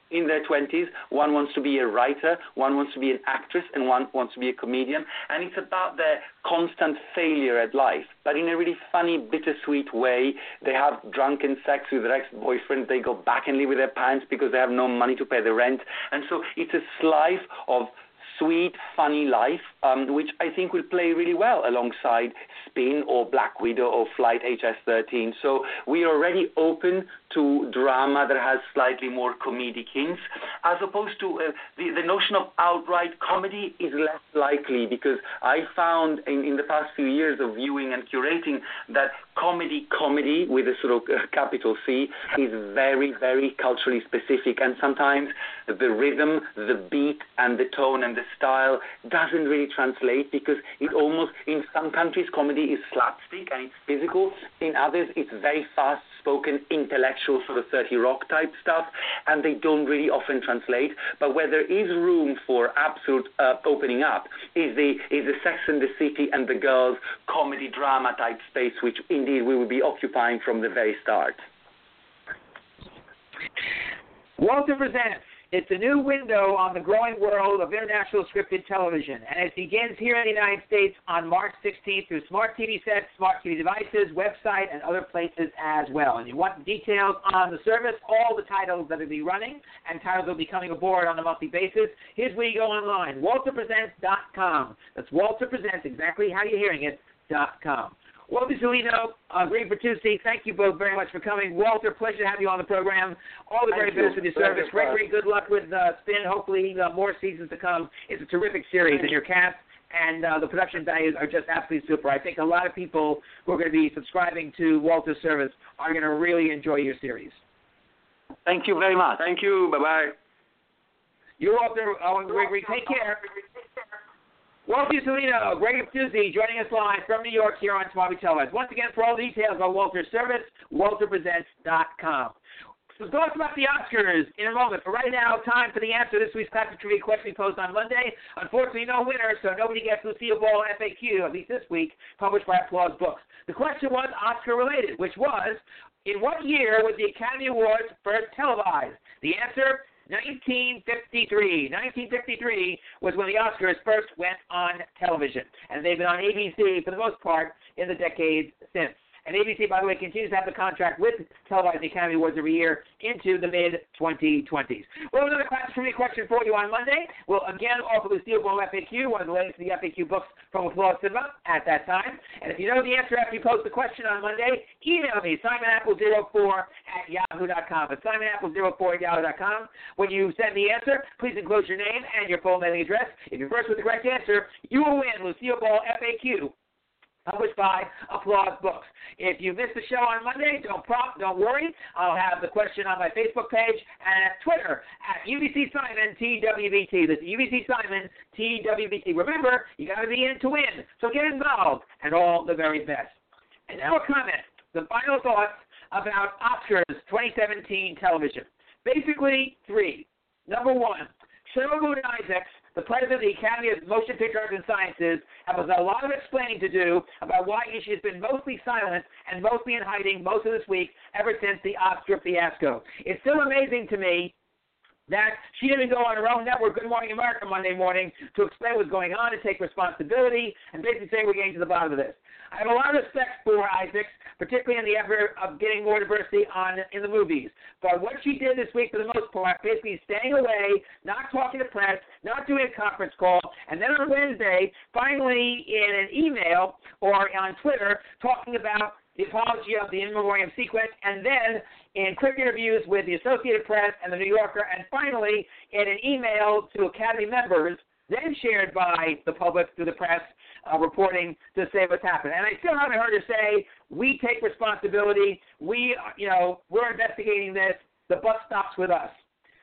in their 20s. One wants to be a writer, one wants to be an actress, and one wants to be a comedian. And it's about their constant failure at life. But in a really funny, bittersweet way, they have drunken sex with their ex-boyfriend. They go back and live with their parents because they have no money to pay the rent. And so it's a slice of sweet, funny life, which I think will play really well alongside Spin or Black Widow or Flight HS-13. So we are already open to drama that has slightly more comedic hints, as opposed to the notion of outright comedy is less likely, because I found in the past few years of viewing and curating that comedy with a sort of capital C is very, very culturally specific, and sometimes the rhythm, the beat, and the tone and the style doesn't really translate, because it almost, in some countries, comedy is slapstick and it's physical. In others, it's very fast-spoken, intellectual, sort of 30 Rock type stuff, and they don't really often translate. But where there is room for absolute opening up is the Sex and the City and the Girls comedy drama type space, which indeed we will be occupying from the very start. Walter Presents. It's a new window on the growing world of international scripted television, and it begins here in the United States on March 16th through smart TV sets, smart TV devices, website, and other places as well. And you want the details on the service, all the titles that will be running, and titles that will be coming aboard on a monthly basis. Here's where you go online, WalterPresents.com. That's Walter Presents, exactly how you're hearing it, .com. Walter Zulino, Greg Bertuzzi, thank you both very much for coming. Walter, pleasure to have you on the program. All the very best with your service. Gregory, good luck with Spin. Hopefully more seasons to come. It's a terrific series, and your cast and the production values are just absolutely super. I think a lot of people who are going to be subscribing to Walter's service are going to really enjoy your series. Thank you very much. Thank you. Bye-bye. You're Walter and Gregory. Take care. Walter Zulino, Greg Bertuzzi, joining us live from New York here on Swami Televised. Once again, for all the details on Walter's service, WalterPresents.com. So we'll talk about the Oscars in a moment. But right now, time for the answer to this week's Classic Trivia question we posed on Monday. Unfortunately, no winner, so nobody gets Lucille Ball FAQ, at least this week, published by Applause Books. The question was Oscar-related, which was, in what year was the Academy Awards first televised? The answer, 1953. 1953 was when the Oscars first went on television, and they've been on ABC for the most part in the decades since. And ABC, by the way, continues to have the contract with televising the Academy Awards every year into the mid-2020s. We'll have another Classic Trivia question for you on Monday. We'll again offer the Lucille Ball FAQ, one of the latest of the FAQ books from Applause Cinema at that time. And if you know the answer after you post the question on Monday, email me, simonapple04@yahoo.com. It's simonapple04@yahoo.com. When you send the answer, please enclose your name and your full mailing address. If you're first with the correct answer, you will win Lucille Ball FAQ, published by Applause Books. If you missed the show on Monday, don't worry. I'll have the question on my Facebook page and at Twitter at UBC Simon TWBT. That's UBC Simon TWBT. Remember, you got to be in to win, so get involved, and all the very best. And now a comment, the final thoughts about Oscars 2017 television. Basically, three. Number one, Cheryl Moon Isaacs, the president of the Academy of Motion Picture Arts and Sciences, has a lot of explaining to do about why she has been mostly silent and mostly in hiding most of this week ever since the Oscar fiasco. It's still amazing to me that she didn't go on her own network, Good Morning America, Monday morning to explain what's going on and take responsibility and basically say we're getting to the bottom of this. I have a lot of respect for Isaacs, particularly in the effort of getting more diversity in the movies. But what she did this week, for the most part, basically staying away, not talking to press, not doing a conference call, and then on Wednesday, finally in an email or on Twitter, talking about the apology of the in memoriam sequence, and then in quick interviews with the Associated Press and the New Yorker, and finally in an email to Academy members, then shared by the public through the press, reporting to say what's happened. And I still haven't heard her say, we take responsibility, we're investigating this, the buck stops with us.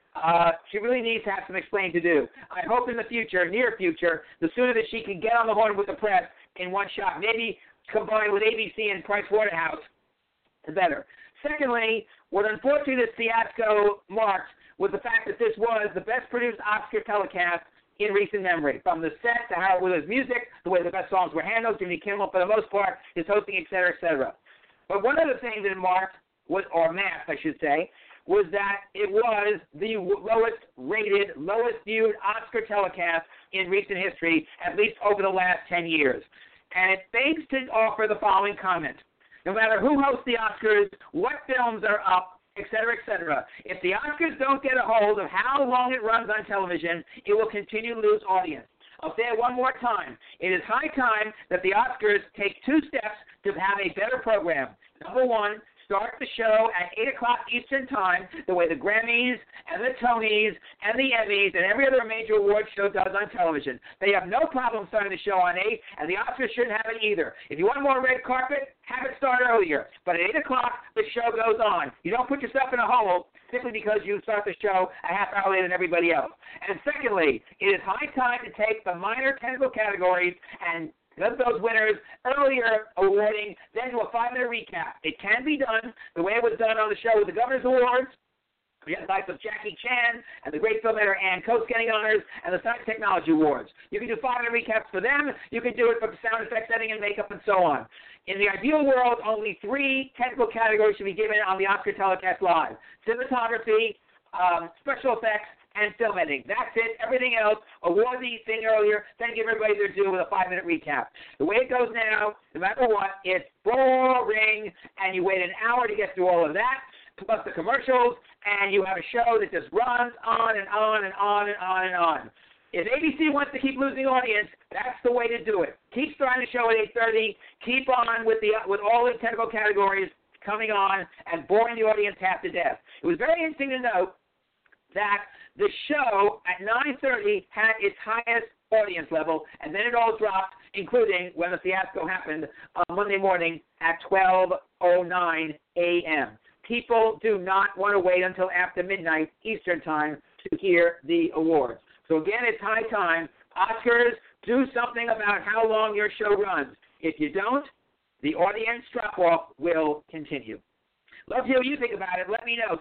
She really needs to have some explaining to do. I hope in the future, near future, the sooner that she can get on the horn with the press in one shot, maybe combined with ABC and Price Waterhouse, the better. Secondly, what unfortunately this fiasco marks was the fact that this was the best produced Oscar telecast in recent memory, from the set to how it was music, the way the best songs were handled, Jimmy Kimmel for the most part, his hosting, et cetera, et cetera. But one of the things that marked, or masked, I should say, was that it was the lowest rated, lowest viewed Oscar telecast in recent history, at least over the last 10 years. And it begs to offer the following comment. No matter who hosts the Oscars, what films are up, et cetera, if the Oscars don't get a hold of how long it runs on television, it will continue to lose audience. I'll say it one more time. It is high time that the Oscars take 2 steps to have a better program. Number 1, start the show at 8 o'clock Eastern Time, the way the Grammys and the Tonys and the Emmys and every other major award show does on television. They have no problem starting the show on 8, and the Oscars shouldn't have it either. If you want more red carpet, have it start earlier. But at 8 o'clock, the show goes on. You don't put yourself in a hole simply because you start the show a half hour later than everybody else. And secondly, it is high time to take the minor technical categories and let those winners earlier awarding, then do a 5-minute recap. It can be done the way it was done on the show with the Governor's Awards. We had the likes of Jackie Chan and the great filmmaker Ann Coates getting honors and the Science Technology Awards. You can do 5-minute recaps for them. You can do it for sound effects, editing, and makeup, and so on. In the ideal world, only 3 technical categories should be given on the Oscar telecast live: cinematography, special effects, and film editing. That's it. Everything else, award the thing earlier, then give everybody their due with a 5-minute recap. The way it goes now, no matter what, it's boring, and you wait an hour to get through all of that, plus the commercials, and you have a show that just runs on and on and on and on and on. If ABC wants to keep losing audience, that's the way to do it. Keep starting the show at 8:30. Keep on with all the technical categories coming on and boring the audience half to death. It was very interesting to note that the show at 9:30 had its highest audience level, and then it all dropped, including when the fiasco happened on Monday morning at 12:09 a.m. People do not want to wait until after midnight Eastern Time to hear the awards. So again, it's high time. Oscars, do something about how long your show runs. If you don't, the audience drop-off will continue. Love to hear what you think about it. Let me know.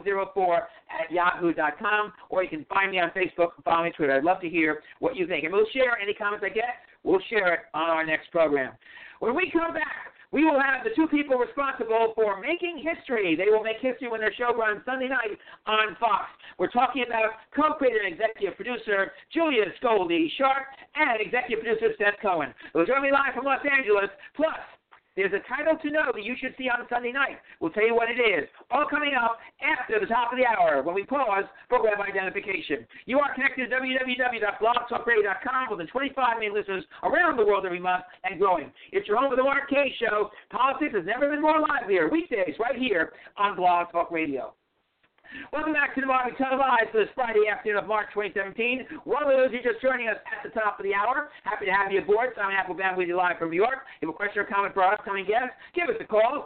SimonApple04@yahoo.com, or you can find me on Facebook and follow me on Twitter. I'd love to hear what you think. And we'll share any comments I get. We'll share it on our next program. When we come back, we will have the 2 people responsible for making history. They will make history when their show runs Sunday night on Fox. We're talking about co-creator and executive producer Julius Goldie Sharp and executive producer Seth Cohen. They'll join me live from Los Angeles. Plus, there's a title to know that you should see on Sunday night. We'll tell you what it is. All coming up after the top of the hour when we pause for web identification. You are connected to www.blogtalkradio.com with 25 million listeners around the world every month and growing. It's your home for the Mark Kaye Show. Politics has never been more livelier. Weekdays right here on Blog Talk Radio. Welcome back to the Mark Televised for this Friday afternoon of March 2017. One of those who are just joining us at the top of the hour. Happy to have you aboard. Simon Applebaum with you live from New York. If you have a question or comment for our upcoming guests, give us a call,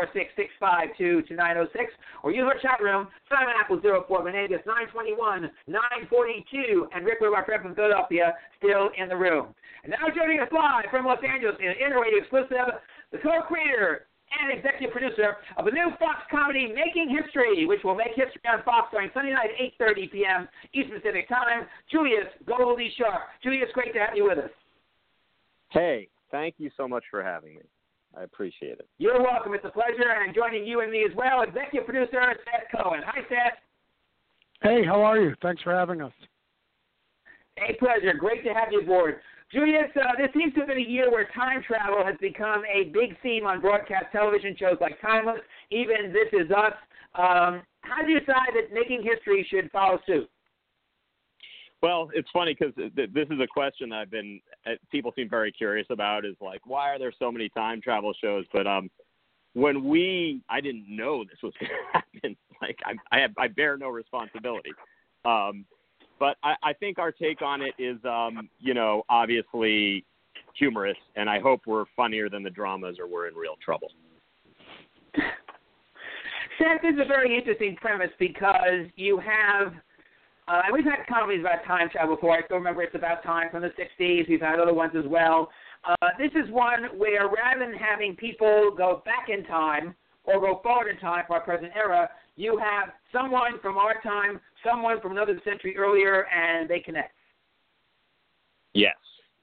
646-652-2906, or use our chat room, Simon Apple 04, Venegas 921, 942, and Rick Wood, our friend from Philadelphia, still in the room. And now joining us live from Los Angeles in an interradio exclusive, the co-creator and executive producer of the new Fox comedy Making History, which will make history on Fox starting Sunday night at 8:30 p.m. Eastern Pacific Time, Julius Goldie Sharp. Julius, great to have you with us. Hey, thank you so much for having me. I appreciate it. You're welcome. It's a pleasure. And joining you and me as well, executive producer Seth Cohen. Hi, Seth. Hey, how are you? Thanks for having us. A pleasure. Great to have you aboard. Julius, this seems to have been a year where time travel has become a big theme on broadcast television shows like Timeless, even This Is Us. How do you decide that Making History should follow suit? Well, it's funny because this is a question that people seem very curious about, is like, why are there so many time travel shows? But I didn't know this was going to happen. Like, I bear no responsibility. But I think our take on it is, obviously humorous, and I hope we're funnier than the dramas or we're in real trouble. Seth, this is a very interesting premise because you have, we've had comedies about time travel before. I still remember It's About Time from the 60s. We've had other ones as well. This is one where rather than having people go back in time or go forward in time for our present era, you have someone from our time, someone from another century earlier, and they connect. Yes.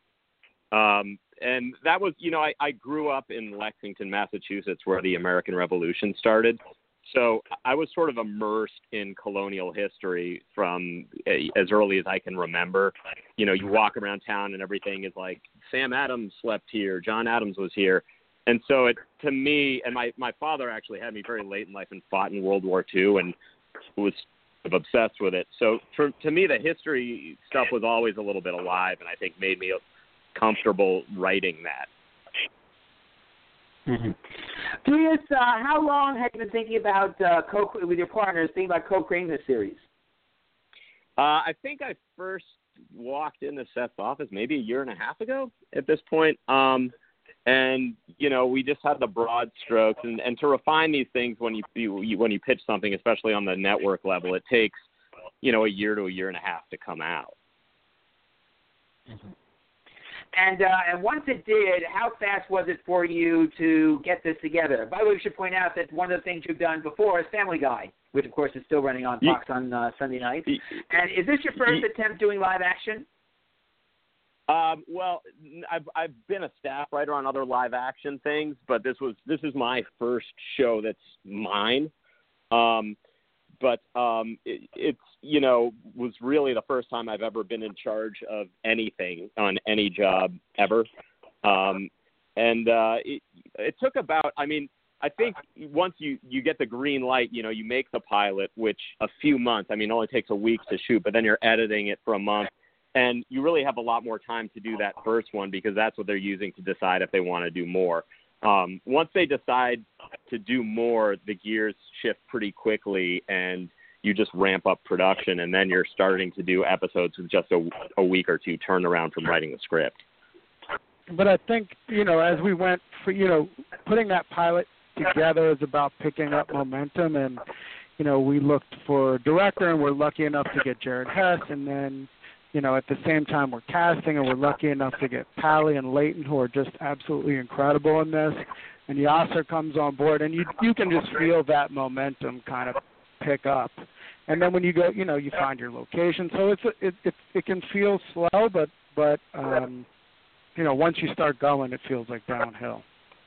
And that was, I grew up in Lexington, Massachusetts, where the American Revolution started. So I was sort of immersed in colonial history from as early as I can remember. You know, you walk around town and everything is like, Sam Adams slept here, John Adams was here. And so it, to me, and my father actually had me very late in life and fought in World War II and was obsessed with it. So to me, the history stuff was always a little bit alive, and I think made me comfortable writing that. Mm-hmm. Julius, how long have you been thinking about with your partners, thinking about co-creating this series? I think I first walked into Seth's office maybe a year and a half ago at this point. And, you know, we just had the broad strokes, and to refine these things when you pitch something, especially on the network level, it takes, you know, a year to a year and a half to come out. Mm-hmm. And once it did, how fast was it for you to get this together? By the way, we should point out that one of the things you've done before is Family Guy, which, of course, is still running on Fox on Sunday nights. And is this your first attempt doing live action? Well, I've been a staff writer on other live action things, but this is my first show that's mine. But it's, you know, was really the first time I've ever been in charge of anything on any job ever. It took about, I mean, I think once you get the green light, you know, you make the pilot, which a few months, I mean, it only takes a week to shoot, but then you're editing it for a month. And you really have a lot more time to do that first one because that's what they're using to decide if they want to do more. Once they decide to do more, the gears shift pretty quickly and you just ramp up production, and then you're starting to do episodes with just a week or two turnaround from writing the script. But I think, you know, as we went for, you know, putting that pilot together is about picking up momentum, and, you know, we looked for a director and we're lucky enough to get Jared Hess, and then, you know, at the same time we're casting and we're lucky enough to get Pally and Leighton, who are just absolutely incredible in this, and Yasser comes on board, and you can just feel that momentum kind of pick up. And then when you go, you know, you find your location. So it can feel slow, but you know, once you start going, it feels like downhill.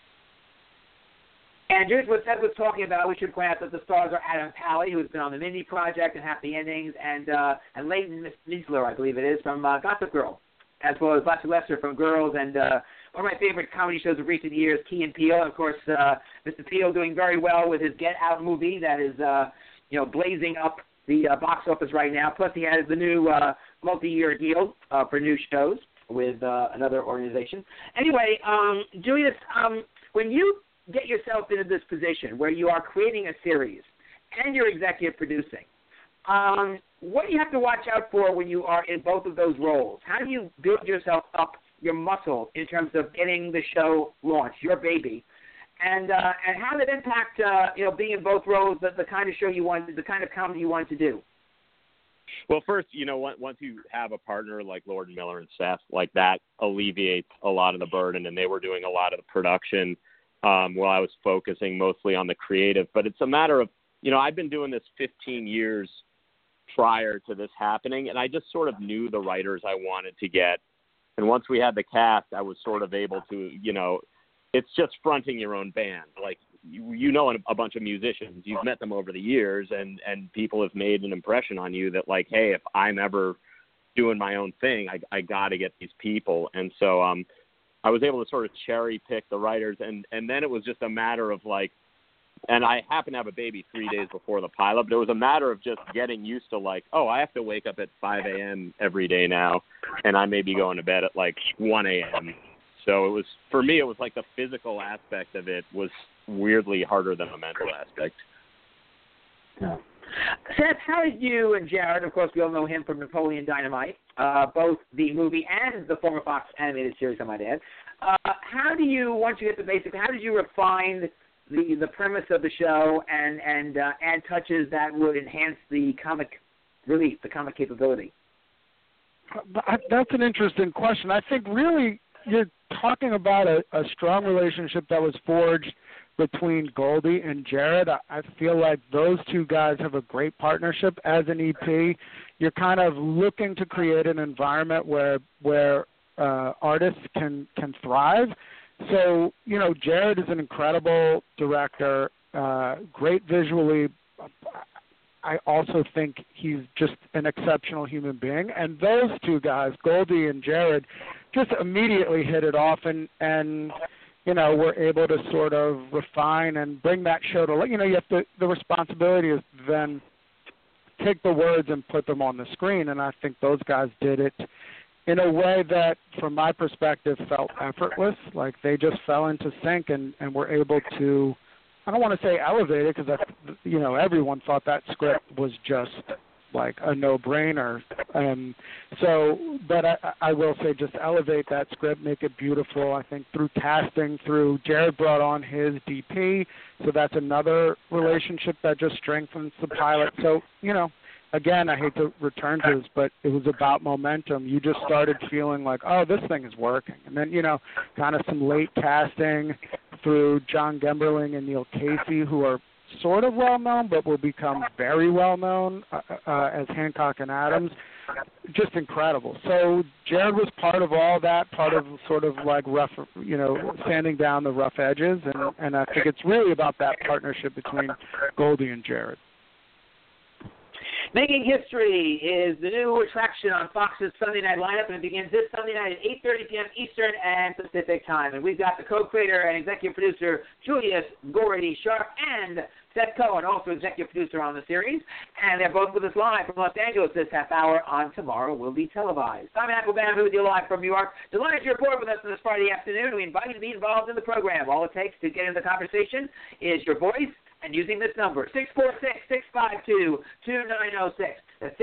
And just what Seth was talking about, we should point out that the stars are Adam Pally, who's been on the Mindy Project and Happy Endings, and Leighton Meisler, I believe it is, from Gossip Girl, as well as Lassie Lester from Girls, and one of my favorite comedy shows of recent years, Key and Peele. Of course, Mr. Peele doing very well with his Get Out movie that is, you know, blazing up the box office right now. Plus, he has the new multi-year deal for new shows with another organization. Anyway, Julius, when you get yourself into this position where you are creating a series and you're executive producing, what do you have to watch out for when you are in both of those roles? How do you build yourself up, your muscle, in terms of getting the show launched, your baby? And how did it impact, you know, being in both roles, the kind of show you wanted, the kind of comedy you wanted to do? Well, first, you know, once you have a partner like Lord and Miller and Seth, like that alleviates a lot of the burden, and they were doing a lot of the production while I was focusing mostly on the creative. But it's a matter of, you know, I've been doing this 15 years prior to this happening, and I just sort of knew the writers I wanted to get. And once we had the cast, I was sort of able to, you know, it's just fronting your own band. Like, you know, a bunch of musicians, you've met them over the years, and people have made an impression on you that, like, hey, if I'm ever doing my own thing, I got to get these people. And so I was able to sort of cherry pick the writers, and then it was just a matter of, like, and I happened to have a baby 3 days before the pilot, but it was a matter of just getting used to, like, oh, I have to wake up at 5 a.m. every day now, and I may be going to bed at, like, 1 a.m. So it was, for me, it was like the physical aspect of it was weirdly harder than the mental aspect. Yeah. Seth, how did you and Jared, of course we all know him from Napoleon Dynamite, both the movie and the former Fox animated series, I might add, how do you, once you get the basic, how did you refine the premise of the show and add touches that would enhance the comic relief, the comic capability? That's an interesting question. I think really you're talking about a strong relationship that was forged between Goldie and Jared. I feel like those two guys have a great partnership. As an EP, you're kind of looking to create an environment where artists can thrive. So, you know, Jared is an incredible director. great visually. I also think he's just an exceptional human being. And those two guys, Goldie and Jared, just immediately hit it off and were able to sort of refine and bring that show to, you have to, the responsibility is then take the words and put them on the screen. And I think those guys did it in a way that, from my perspective, felt effortless. Like they just fell into sync and were able to, I don't want to say elevate it because everyone thought that script was just like a no-brainer. But I will say just elevate that script, make it beautiful. I think through casting, through Jared brought on his DP, so that's another relationship that just strengthens the pilot. So, again, I hate to return to this, but it was about momentum. You just started feeling like, oh, this thing is working. And then, kind of some late casting through John Gemberling and Neil Casey, who are sort of well-known, but will become very well-known as Hancock and Adams. Just incredible. So Jared was part of all that, part of sort of like rough, sanding down the rough edges. And I think it's really about that partnership between Goldie and Jared. Making History is the new attraction on Fox's Sunday night lineup, and it begins this Sunday night at 8:30 p.m. Eastern and Pacific time. And we've got the co-creator and executive producer Julius Gordy Sharp and Seth Cohen, also executive producer on the series, and they're both with us live from Los Angeles this half hour on Tomorrow Will Be Televised. Simon Applebaum with you live from New York. Delighted to report with us this Friday afternoon. We invite you to be involved in the program. All it takes to get into the conversation is your voice and using this number, 646-652-2906. That's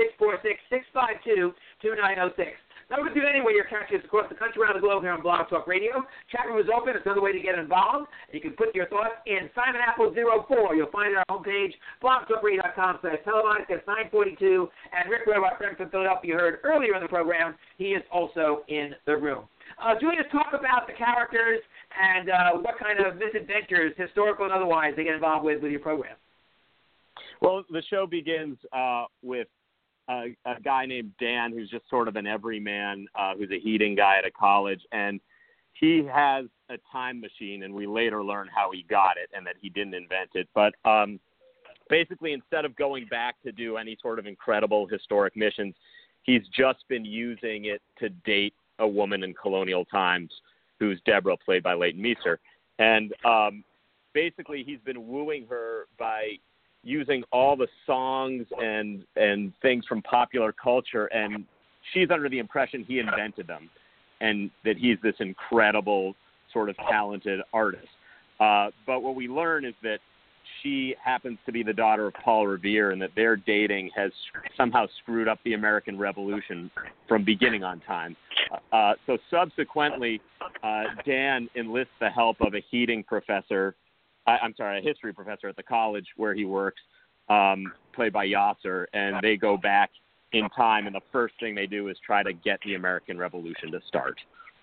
646-652-2906. Number 2 anyway, you're catching us across the country, around the globe here on Blog Talk Radio. Chat room is open. It's another way to get involved. And you can put your thoughts in Simon Apple 04. You'll find it on our homepage, blogtalkradio.com/televised. It's 942. And Rick Webb, our friend from Philadelphia, you heard earlier in the program, he is also in the room. Julius, talk about the characters and what kind of misadventures, historical and otherwise, they get involved with your program. Well, the show begins with a guy named Dan, who's just sort of an everyman, who's a heating guy at a college, and he has a time machine, and we later learn how he got it and that he didn't invent it. But basically, instead of going back to do any sort of incredible historic missions, he's just been using it to date a woman in colonial times who's Deborah, played by Leighton Meester. And basically he's been wooing her by using all the songs and things from popular culture, and she's under the impression he invented them and that he's this incredible sort of talented artist. But what we learn is that she happens to be the daughter of Paul Revere, and that their dating has somehow screwed up the American Revolution from beginning on time. So subsequently, Dan enlists the help of a history professor at the college where he works, played by Yasser, and they go back in time, and the first thing they do is try to get the American Revolution to start.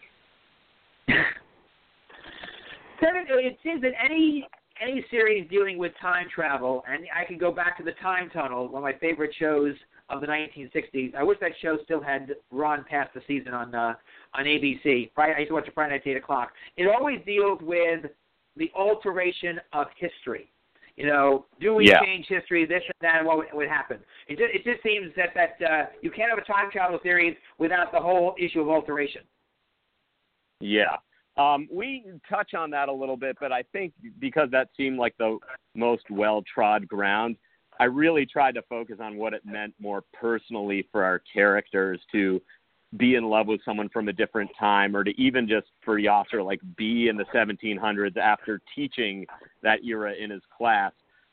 It seems that any series dealing with time travel, and I can go back to The Time Tunnel, one of my favorite shows of the 1960s. I wish that show still had run past the season on ABC. I used to watch it Friday nights at 8 o'clock. It always deals with the alteration of history. Do we change history, this and that, and what would happen? It just seems that you can't have a time travel series without the whole issue of alteration. Yeah. We touch on that a little bit, but I think because that seemed like the most well-trod ground, I really tried to focus on what it meant more personally for our characters to be in love with someone from a different time, or to even just for Yasser, like be in the 1700s after teaching that era in his class.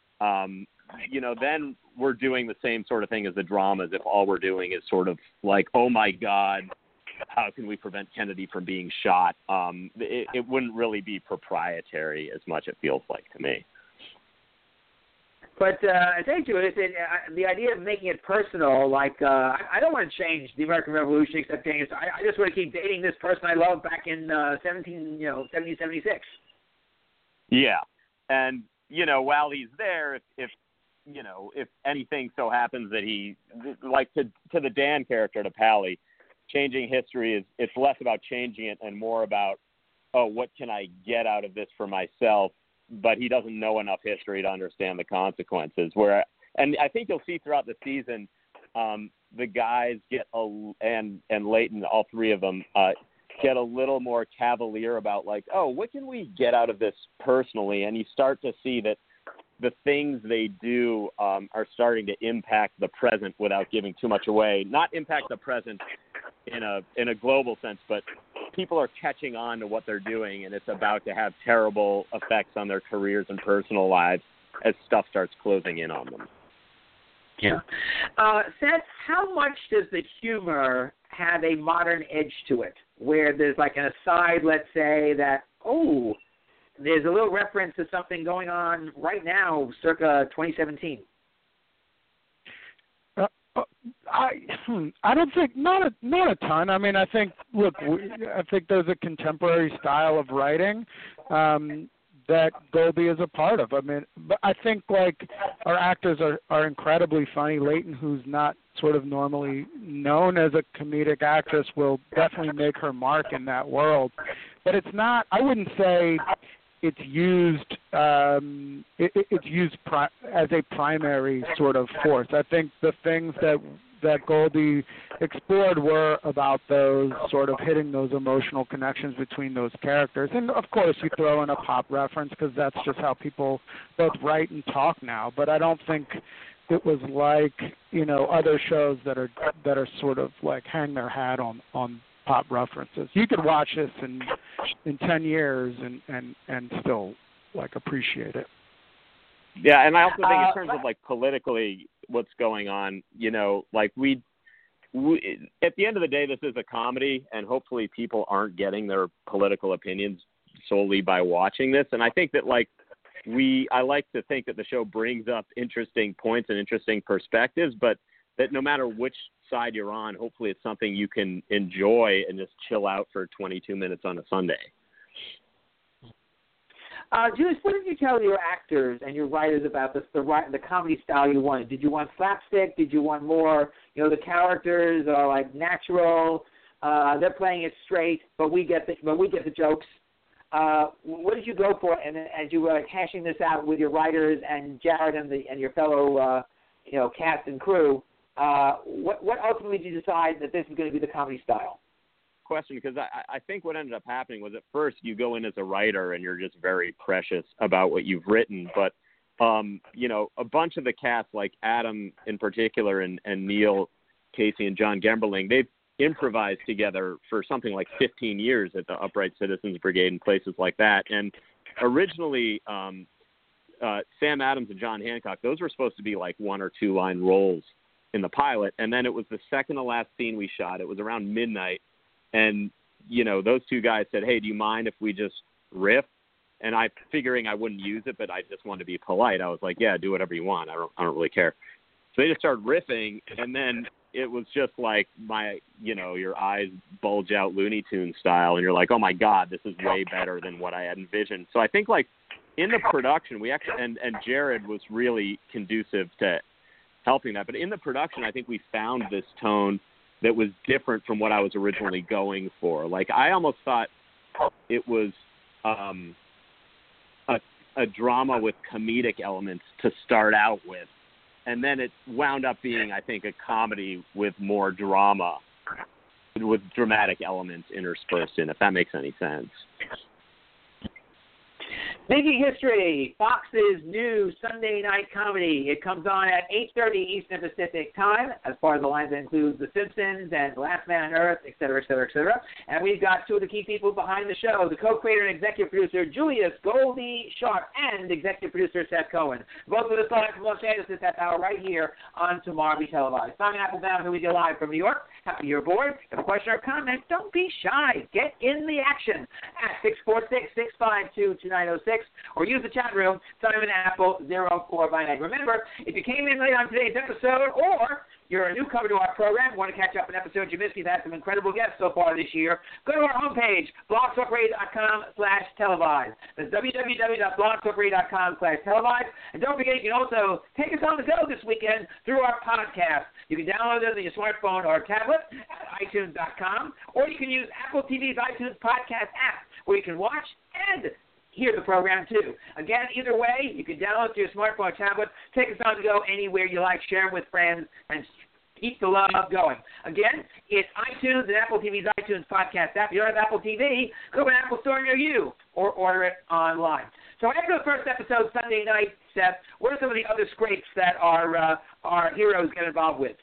Then we're doing the same sort of thing as the dramas if all we're doing is sort of like, oh my God, how can we prevent Kennedy from being shot? It wouldn't really be proprietary as much, it feels like to me. But I think to it, the idea of making it personal, like I don't want to change the American Revolution, except change. I just want to keep dating this person I love back in 1776. Yeah, and while he's there, if anything so happens that he, like to the Dan character, to Pally, changing history it's less about changing it and more about, oh, what can I get out of this for myself but he doesn't know enough history to understand the consequences. And I think you'll see throughout the season, the guys get and Leighton, all three of them, get a little more cavalier about like, oh, what can we get out of this personally? And you start to see that the things they do are starting to impact the present without giving too much away. Not impact the present in a global sense, but people are catching on to what they're doing, and it's about to have terrible effects on their careers and personal lives as stuff starts closing in on them. Yeah. Seth, how much does the humor have a modern edge to it, where there's like an aside, let's say, that, oh, there's a little reference to something going on right now, circa 2017? I don't think not a ton. I mean, I think I think there's a contemporary style of writing that Goldie is a part of. I mean, but I think like our actors are incredibly funny. Leighton, who's not sort of normally known as a comedic actress, will definitely make her mark in that world. But it's not. I wouldn't say it's used. It's used as a primary sort of force. I think the things that Goldie explored were about those sort of hitting those emotional connections between those characters. And, of course, you throw in a pop reference because that's just how people both write and talk now. But I don't think it was like, you know, other shows that are sort of like hang their hat on pop references. You could watch this in 10 years and still, like, appreciate it. Yeah, and I also think in terms of, like, politically what's going on, you know, like we at the end of the day, this is a comedy, and hopefully people aren't getting their political opinions solely by watching this. And I think that, like, I like to think that the show brings up interesting points and interesting perspectives, but that no matter which side you're on, hopefully it's something you can enjoy and just chill out for 22 minutes on a Sunday. Julius, what did you tell your actors and your writers about the comedy style you wanted? Did you want slapstick? Did you want more, you know, the characters are like natural, they're playing it straight, but we get the jokes. What did you go for? And as you were like hashing this out with your writers and Jared and your fellow, you know, cast and crew, what ultimately did you decide that this is going to be the comedy style? Question, because I think what ended up happening was at first you go in as a writer and you're just very precious about what you've written, but you know, a bunch of the cast, like Adam in particular and Neil Casey and John Gemberling, they've improvised together for something like 15 years at the Upright Citizens Brigade and places like that. And originally Sam Adams and John Hancock, those were supposed to be like 1 or 2 line roles in the pilot, and then it was the second to last scene we shot. It was around midnight. And, you know, those two guys said, hey, do you mind if we just riff? And I figuring I wouldn't use it, but I just wanted to be polite. I was like, yeah, do whatever you want. I don't really care. So they just started riffing, and then it was just like your eyes bulge out Looney Tunes style, and you're like, oh my God, this is way better than what I had envisioned. So I think like in the production, we actually, and Jared was really conducive to helping that. But in the production, I think we found this tone that was different from what I was originally going for. Like, I almost thought it was a drama with comedic elements to start out with. And then it wound up being, I think, a comedy with more drama, with dramatic elements interspersed in, if that makes any sense. Making History, Fox's new Sunday night comedy. It comes on at 8:30 Eastern Pacific Time, as part of the lines that includes The Simpsons and Last Man on Earth, et cetera, et cetera, et cetera. And we've got two of the key people behind the show, the co-creator and executive producer, Julius Goldie Sharp, and executive producer, Seth Cohen. Both of us live from Los Angeles at that hour right here on Tomorrow Be Televised. Simon Applebaum, who we do live from New York. Happy you're aboard. If you have a question or comment, don't be shy. Get in the action at 646-652-2906. Or use the chat room, Simon Apple 0459. Remember, if you came in late on today's episode, or you're a newcomer to our program, want to catch up on episodes you missed, we've had some incredible guests so far this year, go to our homepage, blogtalkradio.com/televised. That's www.blogtalkradio.com/televised. And don't forget, you can also take us on the go this weekend through our podcast. You can download it on your smartphone or tablet at iTunes.com, or you can use Apple TV's iTunes podcast app, where you can watch and hear the program too. Again, either way, you can download it to your smartphone or tablet, take us on the go anywhere you like, share them with friends, and keep the love going. Again, it's iTunes and Apple TV's iTunes podcast app. If you don't have Apple TV, go to an Apple store near you or order it online. So after the first episode Sunday night, Seth, what are some of the other scrapes that our heroes get involved with?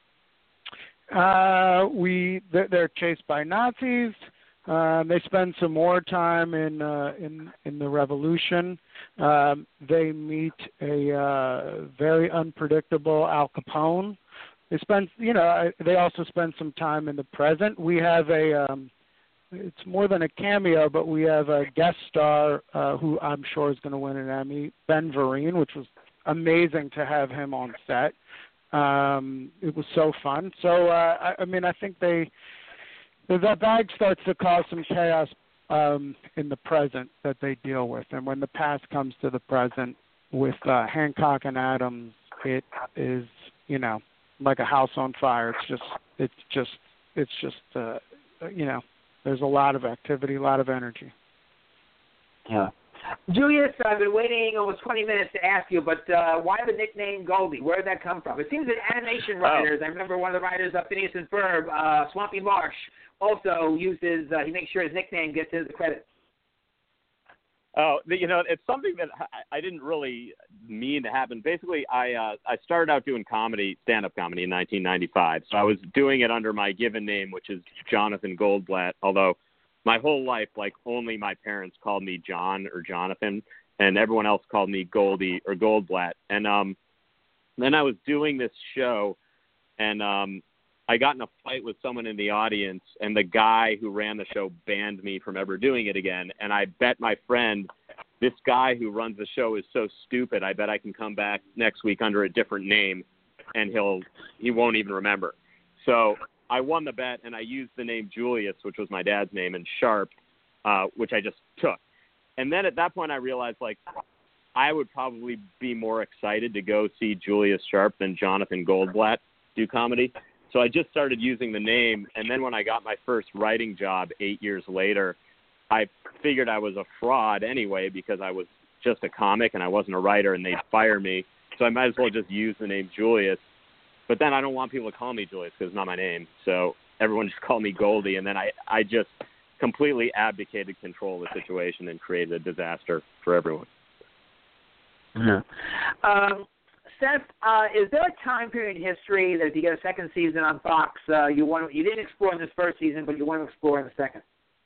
They're chased by Nazis. They spend some more time in the revolution. They meet a very unpredictable Al Capone. They also spend some time in the present. We have it's more than a cameo, but we have a guest star who I'm sure is going to win an Emmy, Ben Vereen, which was amazing to have him on set. It was so fun. So, I think that bag starts to cause some chaos in the present that they deal with. And when the past comes to the present with Hancock and Adams, it is, like a house on fire. It's just there's a lot of activity, a lot of energy. Yeah. Julius, I've been waiting almost 20 minutes to ask you, but why the nickname Goldie? Where did that come from? It seems that animation writers, I remember one of the writers, Phineas and Ferb, Swampy Marsh, also uses, he makes sure his nickname gets into the credits. Oh, it's something that I didn't really mean to happen. Basically, I started out doing stand-up comedy in 1995. So I was doing it under my given name, which is Jonathan Goldblatt, although my whole life, only my parents called me John or Jonathan, and everyone else called me Goldie or Goldblatt. And then I was doing this show, and I got in a fight with someone in the audience, and the guy who ran the show banned me from ever doing it again. And I bet my friend, this guy who runs the show is so stupid, I bet I can come back next week under a different name, and he won't even remember. So I won the bet, and I used the name Julius, which was my dad's name, and Sharp, which I just took. And then at that point I realized, I would probably be more excited to go see Julius Sharp than Jonathan Goldblatt do comedy. So I just started using the name, and then when I got my first writing job 8 years later, I figured I was a fraud anyway because I was just a comic and I wasn't a writer, and they'd fire me. So I might as well just use the name Julius. But then I don't want people to call me Julius because it's not my name. So everyone just called me Goldie, and then I just completely abdicated control of the situation and created a disaster for everyone. Yeah. Seth, is there a time period in history that if you get a second season on Fox, you didn't explore in this first season, but you want to explore in the second?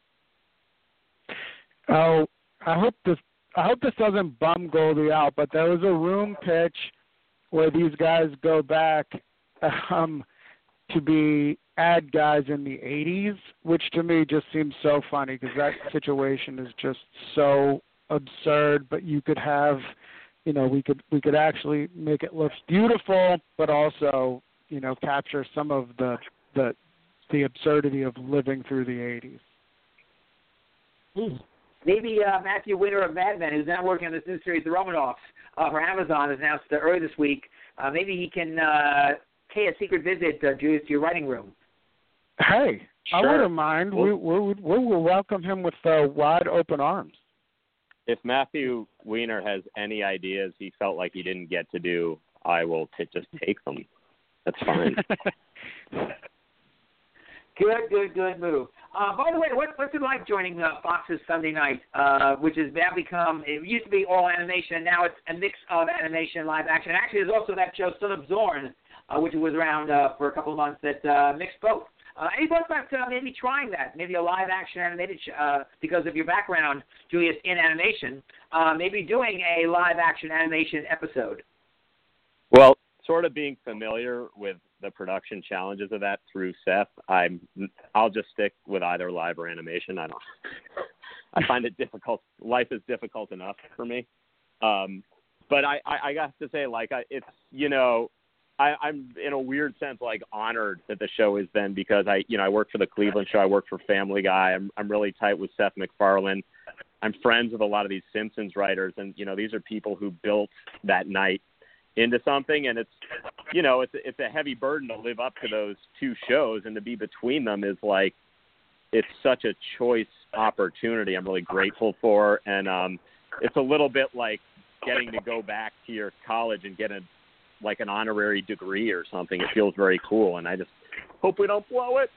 Oh, I hope this doesn't bum Goldie out, but there was a room pitch where these guys go back to be ad guys in the 80s, which to me just seems so funny because that situation is just so absurd. But you could have. We could actually make it look beautiful, but also, capture some of the absurdity of living through the 80s. Maybe Matthew Winter of Mad Men, who's now working on this new series, The Romanovs, for Amazon, has announced earlier this week. Maybe he can pay a secret visit, Julius, to your writing room. Hey, sure. I wouldn't mind. We will welcome him with wide open arms. If Matthew Weiner has any ideas he felt like he didn't get to do, I will just take them. That's fine. Good move. By the way, what's it like joining Fox's Sunday Night, which has now become, it used to be all animation, and now it's a mix of animation and live action. Actually, there's also that show, Son of Zorn, which was around for a couple of months, that mixed both. Any thoughts about maybe trying that, maybe a live-action animated because of your background, Julius, in animation, maybe doing a live-action animation episode? Well, sort of being familiar with the production challenges of that through Seth, I'll just stick with either live or animation. I find it difficult. Life is difficult enough for me. But I got to say, it's, I'm in a weird sense honored that the show has been, because I work for the Cleveland show, I work for Family Guy, I'm really tight with Seth MacFarlane, I'm friends with a lot of these Simpsons writers, and these are people who built that night into something, and it's a heavy burden to live up to those two shows, and to be between them is it's such a choice opportunity I'm really grateful for. And it's a little bit like getting to go back to your college and get an honorary degree or something. It feels very cool, and I just hope we don't blow it.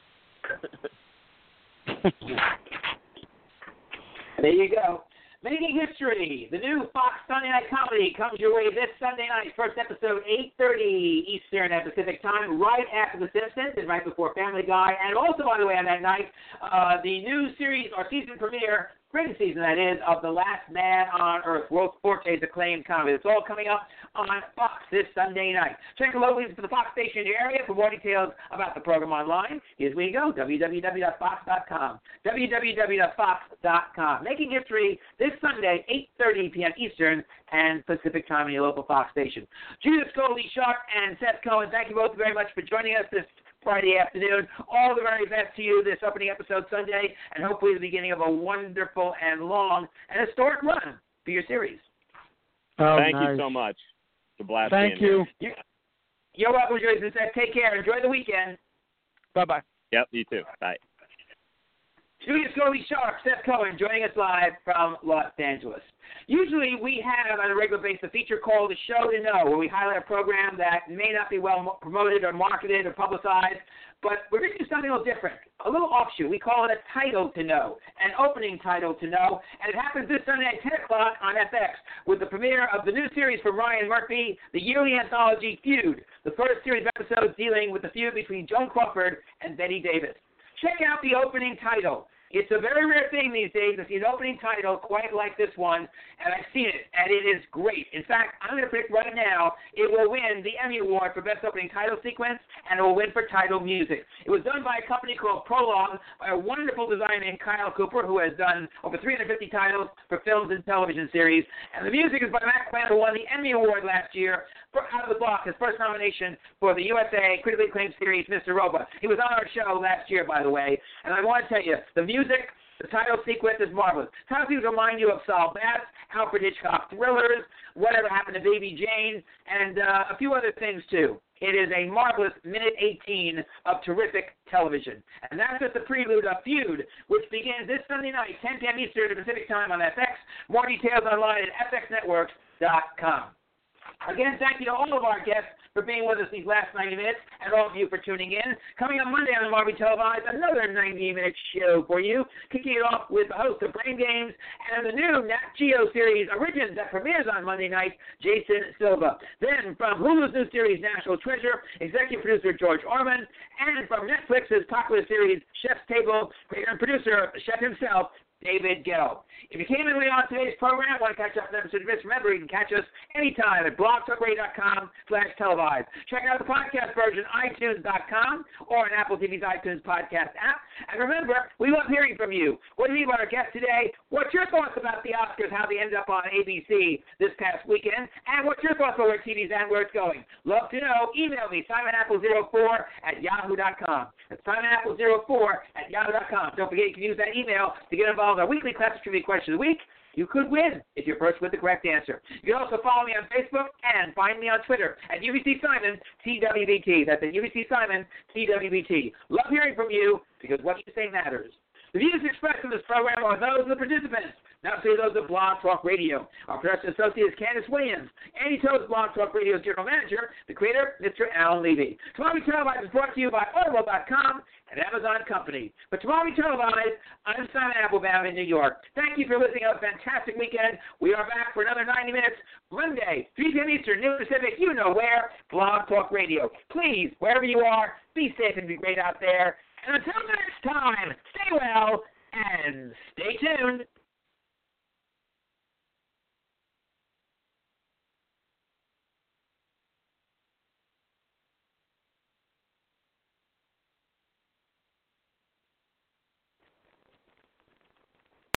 There you go. Making History, the new Fox Sunday Night Comedy, comes your way this Sunday night. First episode, 8:30 Eastern at Pacific Time, right after The Simpsons and right before Family Guy. And also, by the way, on that night, the new series or season premiere, spring season that is, of The Last Man on Earth, Will Forte's acclaimed comedy. It's all coming up on Fox this Sunday night. Check the logos for the Fox station in your area for more details about the program online. Here's where you go, www.fox.com. www.fox.com. Making History this Sunday, 8:30 p.m. Eastern and Pacific Time on your local Fox station. Judith Coley Sharp and Seth Cohen, thank you both very much for joining us this Friday afternoon. All the very best to you this opening episode Sunday, and hopefully the beginning of a wonderful and long and historic run for your series. Oh, Thank nice. you so much. It's a blast. Thank you. You're welcome, Jason. Take care. Enjoy the weekend. Bye-bye. Yep, you too. Bye. Julius Coley Sharp, Seth Cohen, joining us live from Los Angeles. Usually we have on a regular basis a feature called The Show to Know, where we highlight a program that may not be well promoted or marketed or publicized, but we're going to do something a little different, a little offshoot. We call it a title to know, an opening title to know, and it happens this Sunday at 10 o'clock on FX with the premiere of the new series from Ryan Murphy, the yearly anthology Feud, the first series of episodes dealing with the feud between Joan Crawford and Betty Davis. Check out the opening title. It's a very rare thing these days to see an opening title quite like this one, and I've seen it, and it is great. In fact, I'm going to predict right now it will win the Emmy Award for Best Opening Title Sequence, and it will win for title music. It was done by a company called Prologue, by a wonderful designer named Kyle Cooper, who has done over 350 titles for films and television series, and the music is by Matt Plant, who won the Emmy Award last year for Out of the Block, his first nomination for the USA critically acclaimed series Mr. Robot. He was on our show last year, by the way, and I want to tell you, the music, the title sequence is marvelous. Title sequence remind you of Saul Bass, Alfred Hitchcock thrillers, Whatever Happened to Baby Jane, and a few other things, too. It is a marvelous minute 18 of terrific television. And that's just the prelude of Feud, which begins this Sunday night, 10 p.m. Eastern Pacific Time on FX. More details online at fxnetworks.com. Again, thank you to all of our guests for being with us these last 90 minutes, and all of you for tuning in. Coming up Monday on Marby Televised, another 90-minute show for you, kicking it off with the host of Brain Games and the new Nat Geo series Origins that premieres on Monday night, Jason Silva. Then from Hulu's new series National Treasure, executive producer George Orman, and from Netflix's popular series Chef's Table, creator and producer, chef himself, David Gell. If you came in late on today's program, want to catch up on an episode of this, remember you can catch us anytime at blogtalkradio.com/televised. Check out the podcast version, iTunes.com, or on Apple TV's iTunes podcast app. And remember, we love hearing from you. What do you think about our guest today? What's your thoughts about the Oscars, how they ended up on ABC this past weekend? And what's your thoughts about where TV's and where it's going? Love to know. Email me, SimonApple04@yahoo.com. That's SimonApple04@yahoo.com. Don't forget you can use that email to get involved in our weekly classic trivia question of the week. You could win if you're first with the correct answer. You can also follow me on Facebook and find me on Twitter at UBC Simon TWBT. That's at UBC Simon TWBT. Love hearing from you because what you say matters. The views expressed in this program are those of the participants, not those of Blog Talk Radio. Our production associate is Candace Williams. Andy Toe's Blog Talk Radio's general manager, the creator, Mr. Alan Levy. Tomorrow We Televised is brought to you by Audible.com and Amazon Company. But Tomorrow We Televised, I'm Simon Applebaum in New York. Thank you for listening. Have a fantastic weekend. We are back for another 90 minutes, Monday, 3 p.m. Eastern, noon Pacific, you know where, Blog Talk Radio. Please, wherever you are, be safe and be great out there. And until next time, stay well and stay tuned.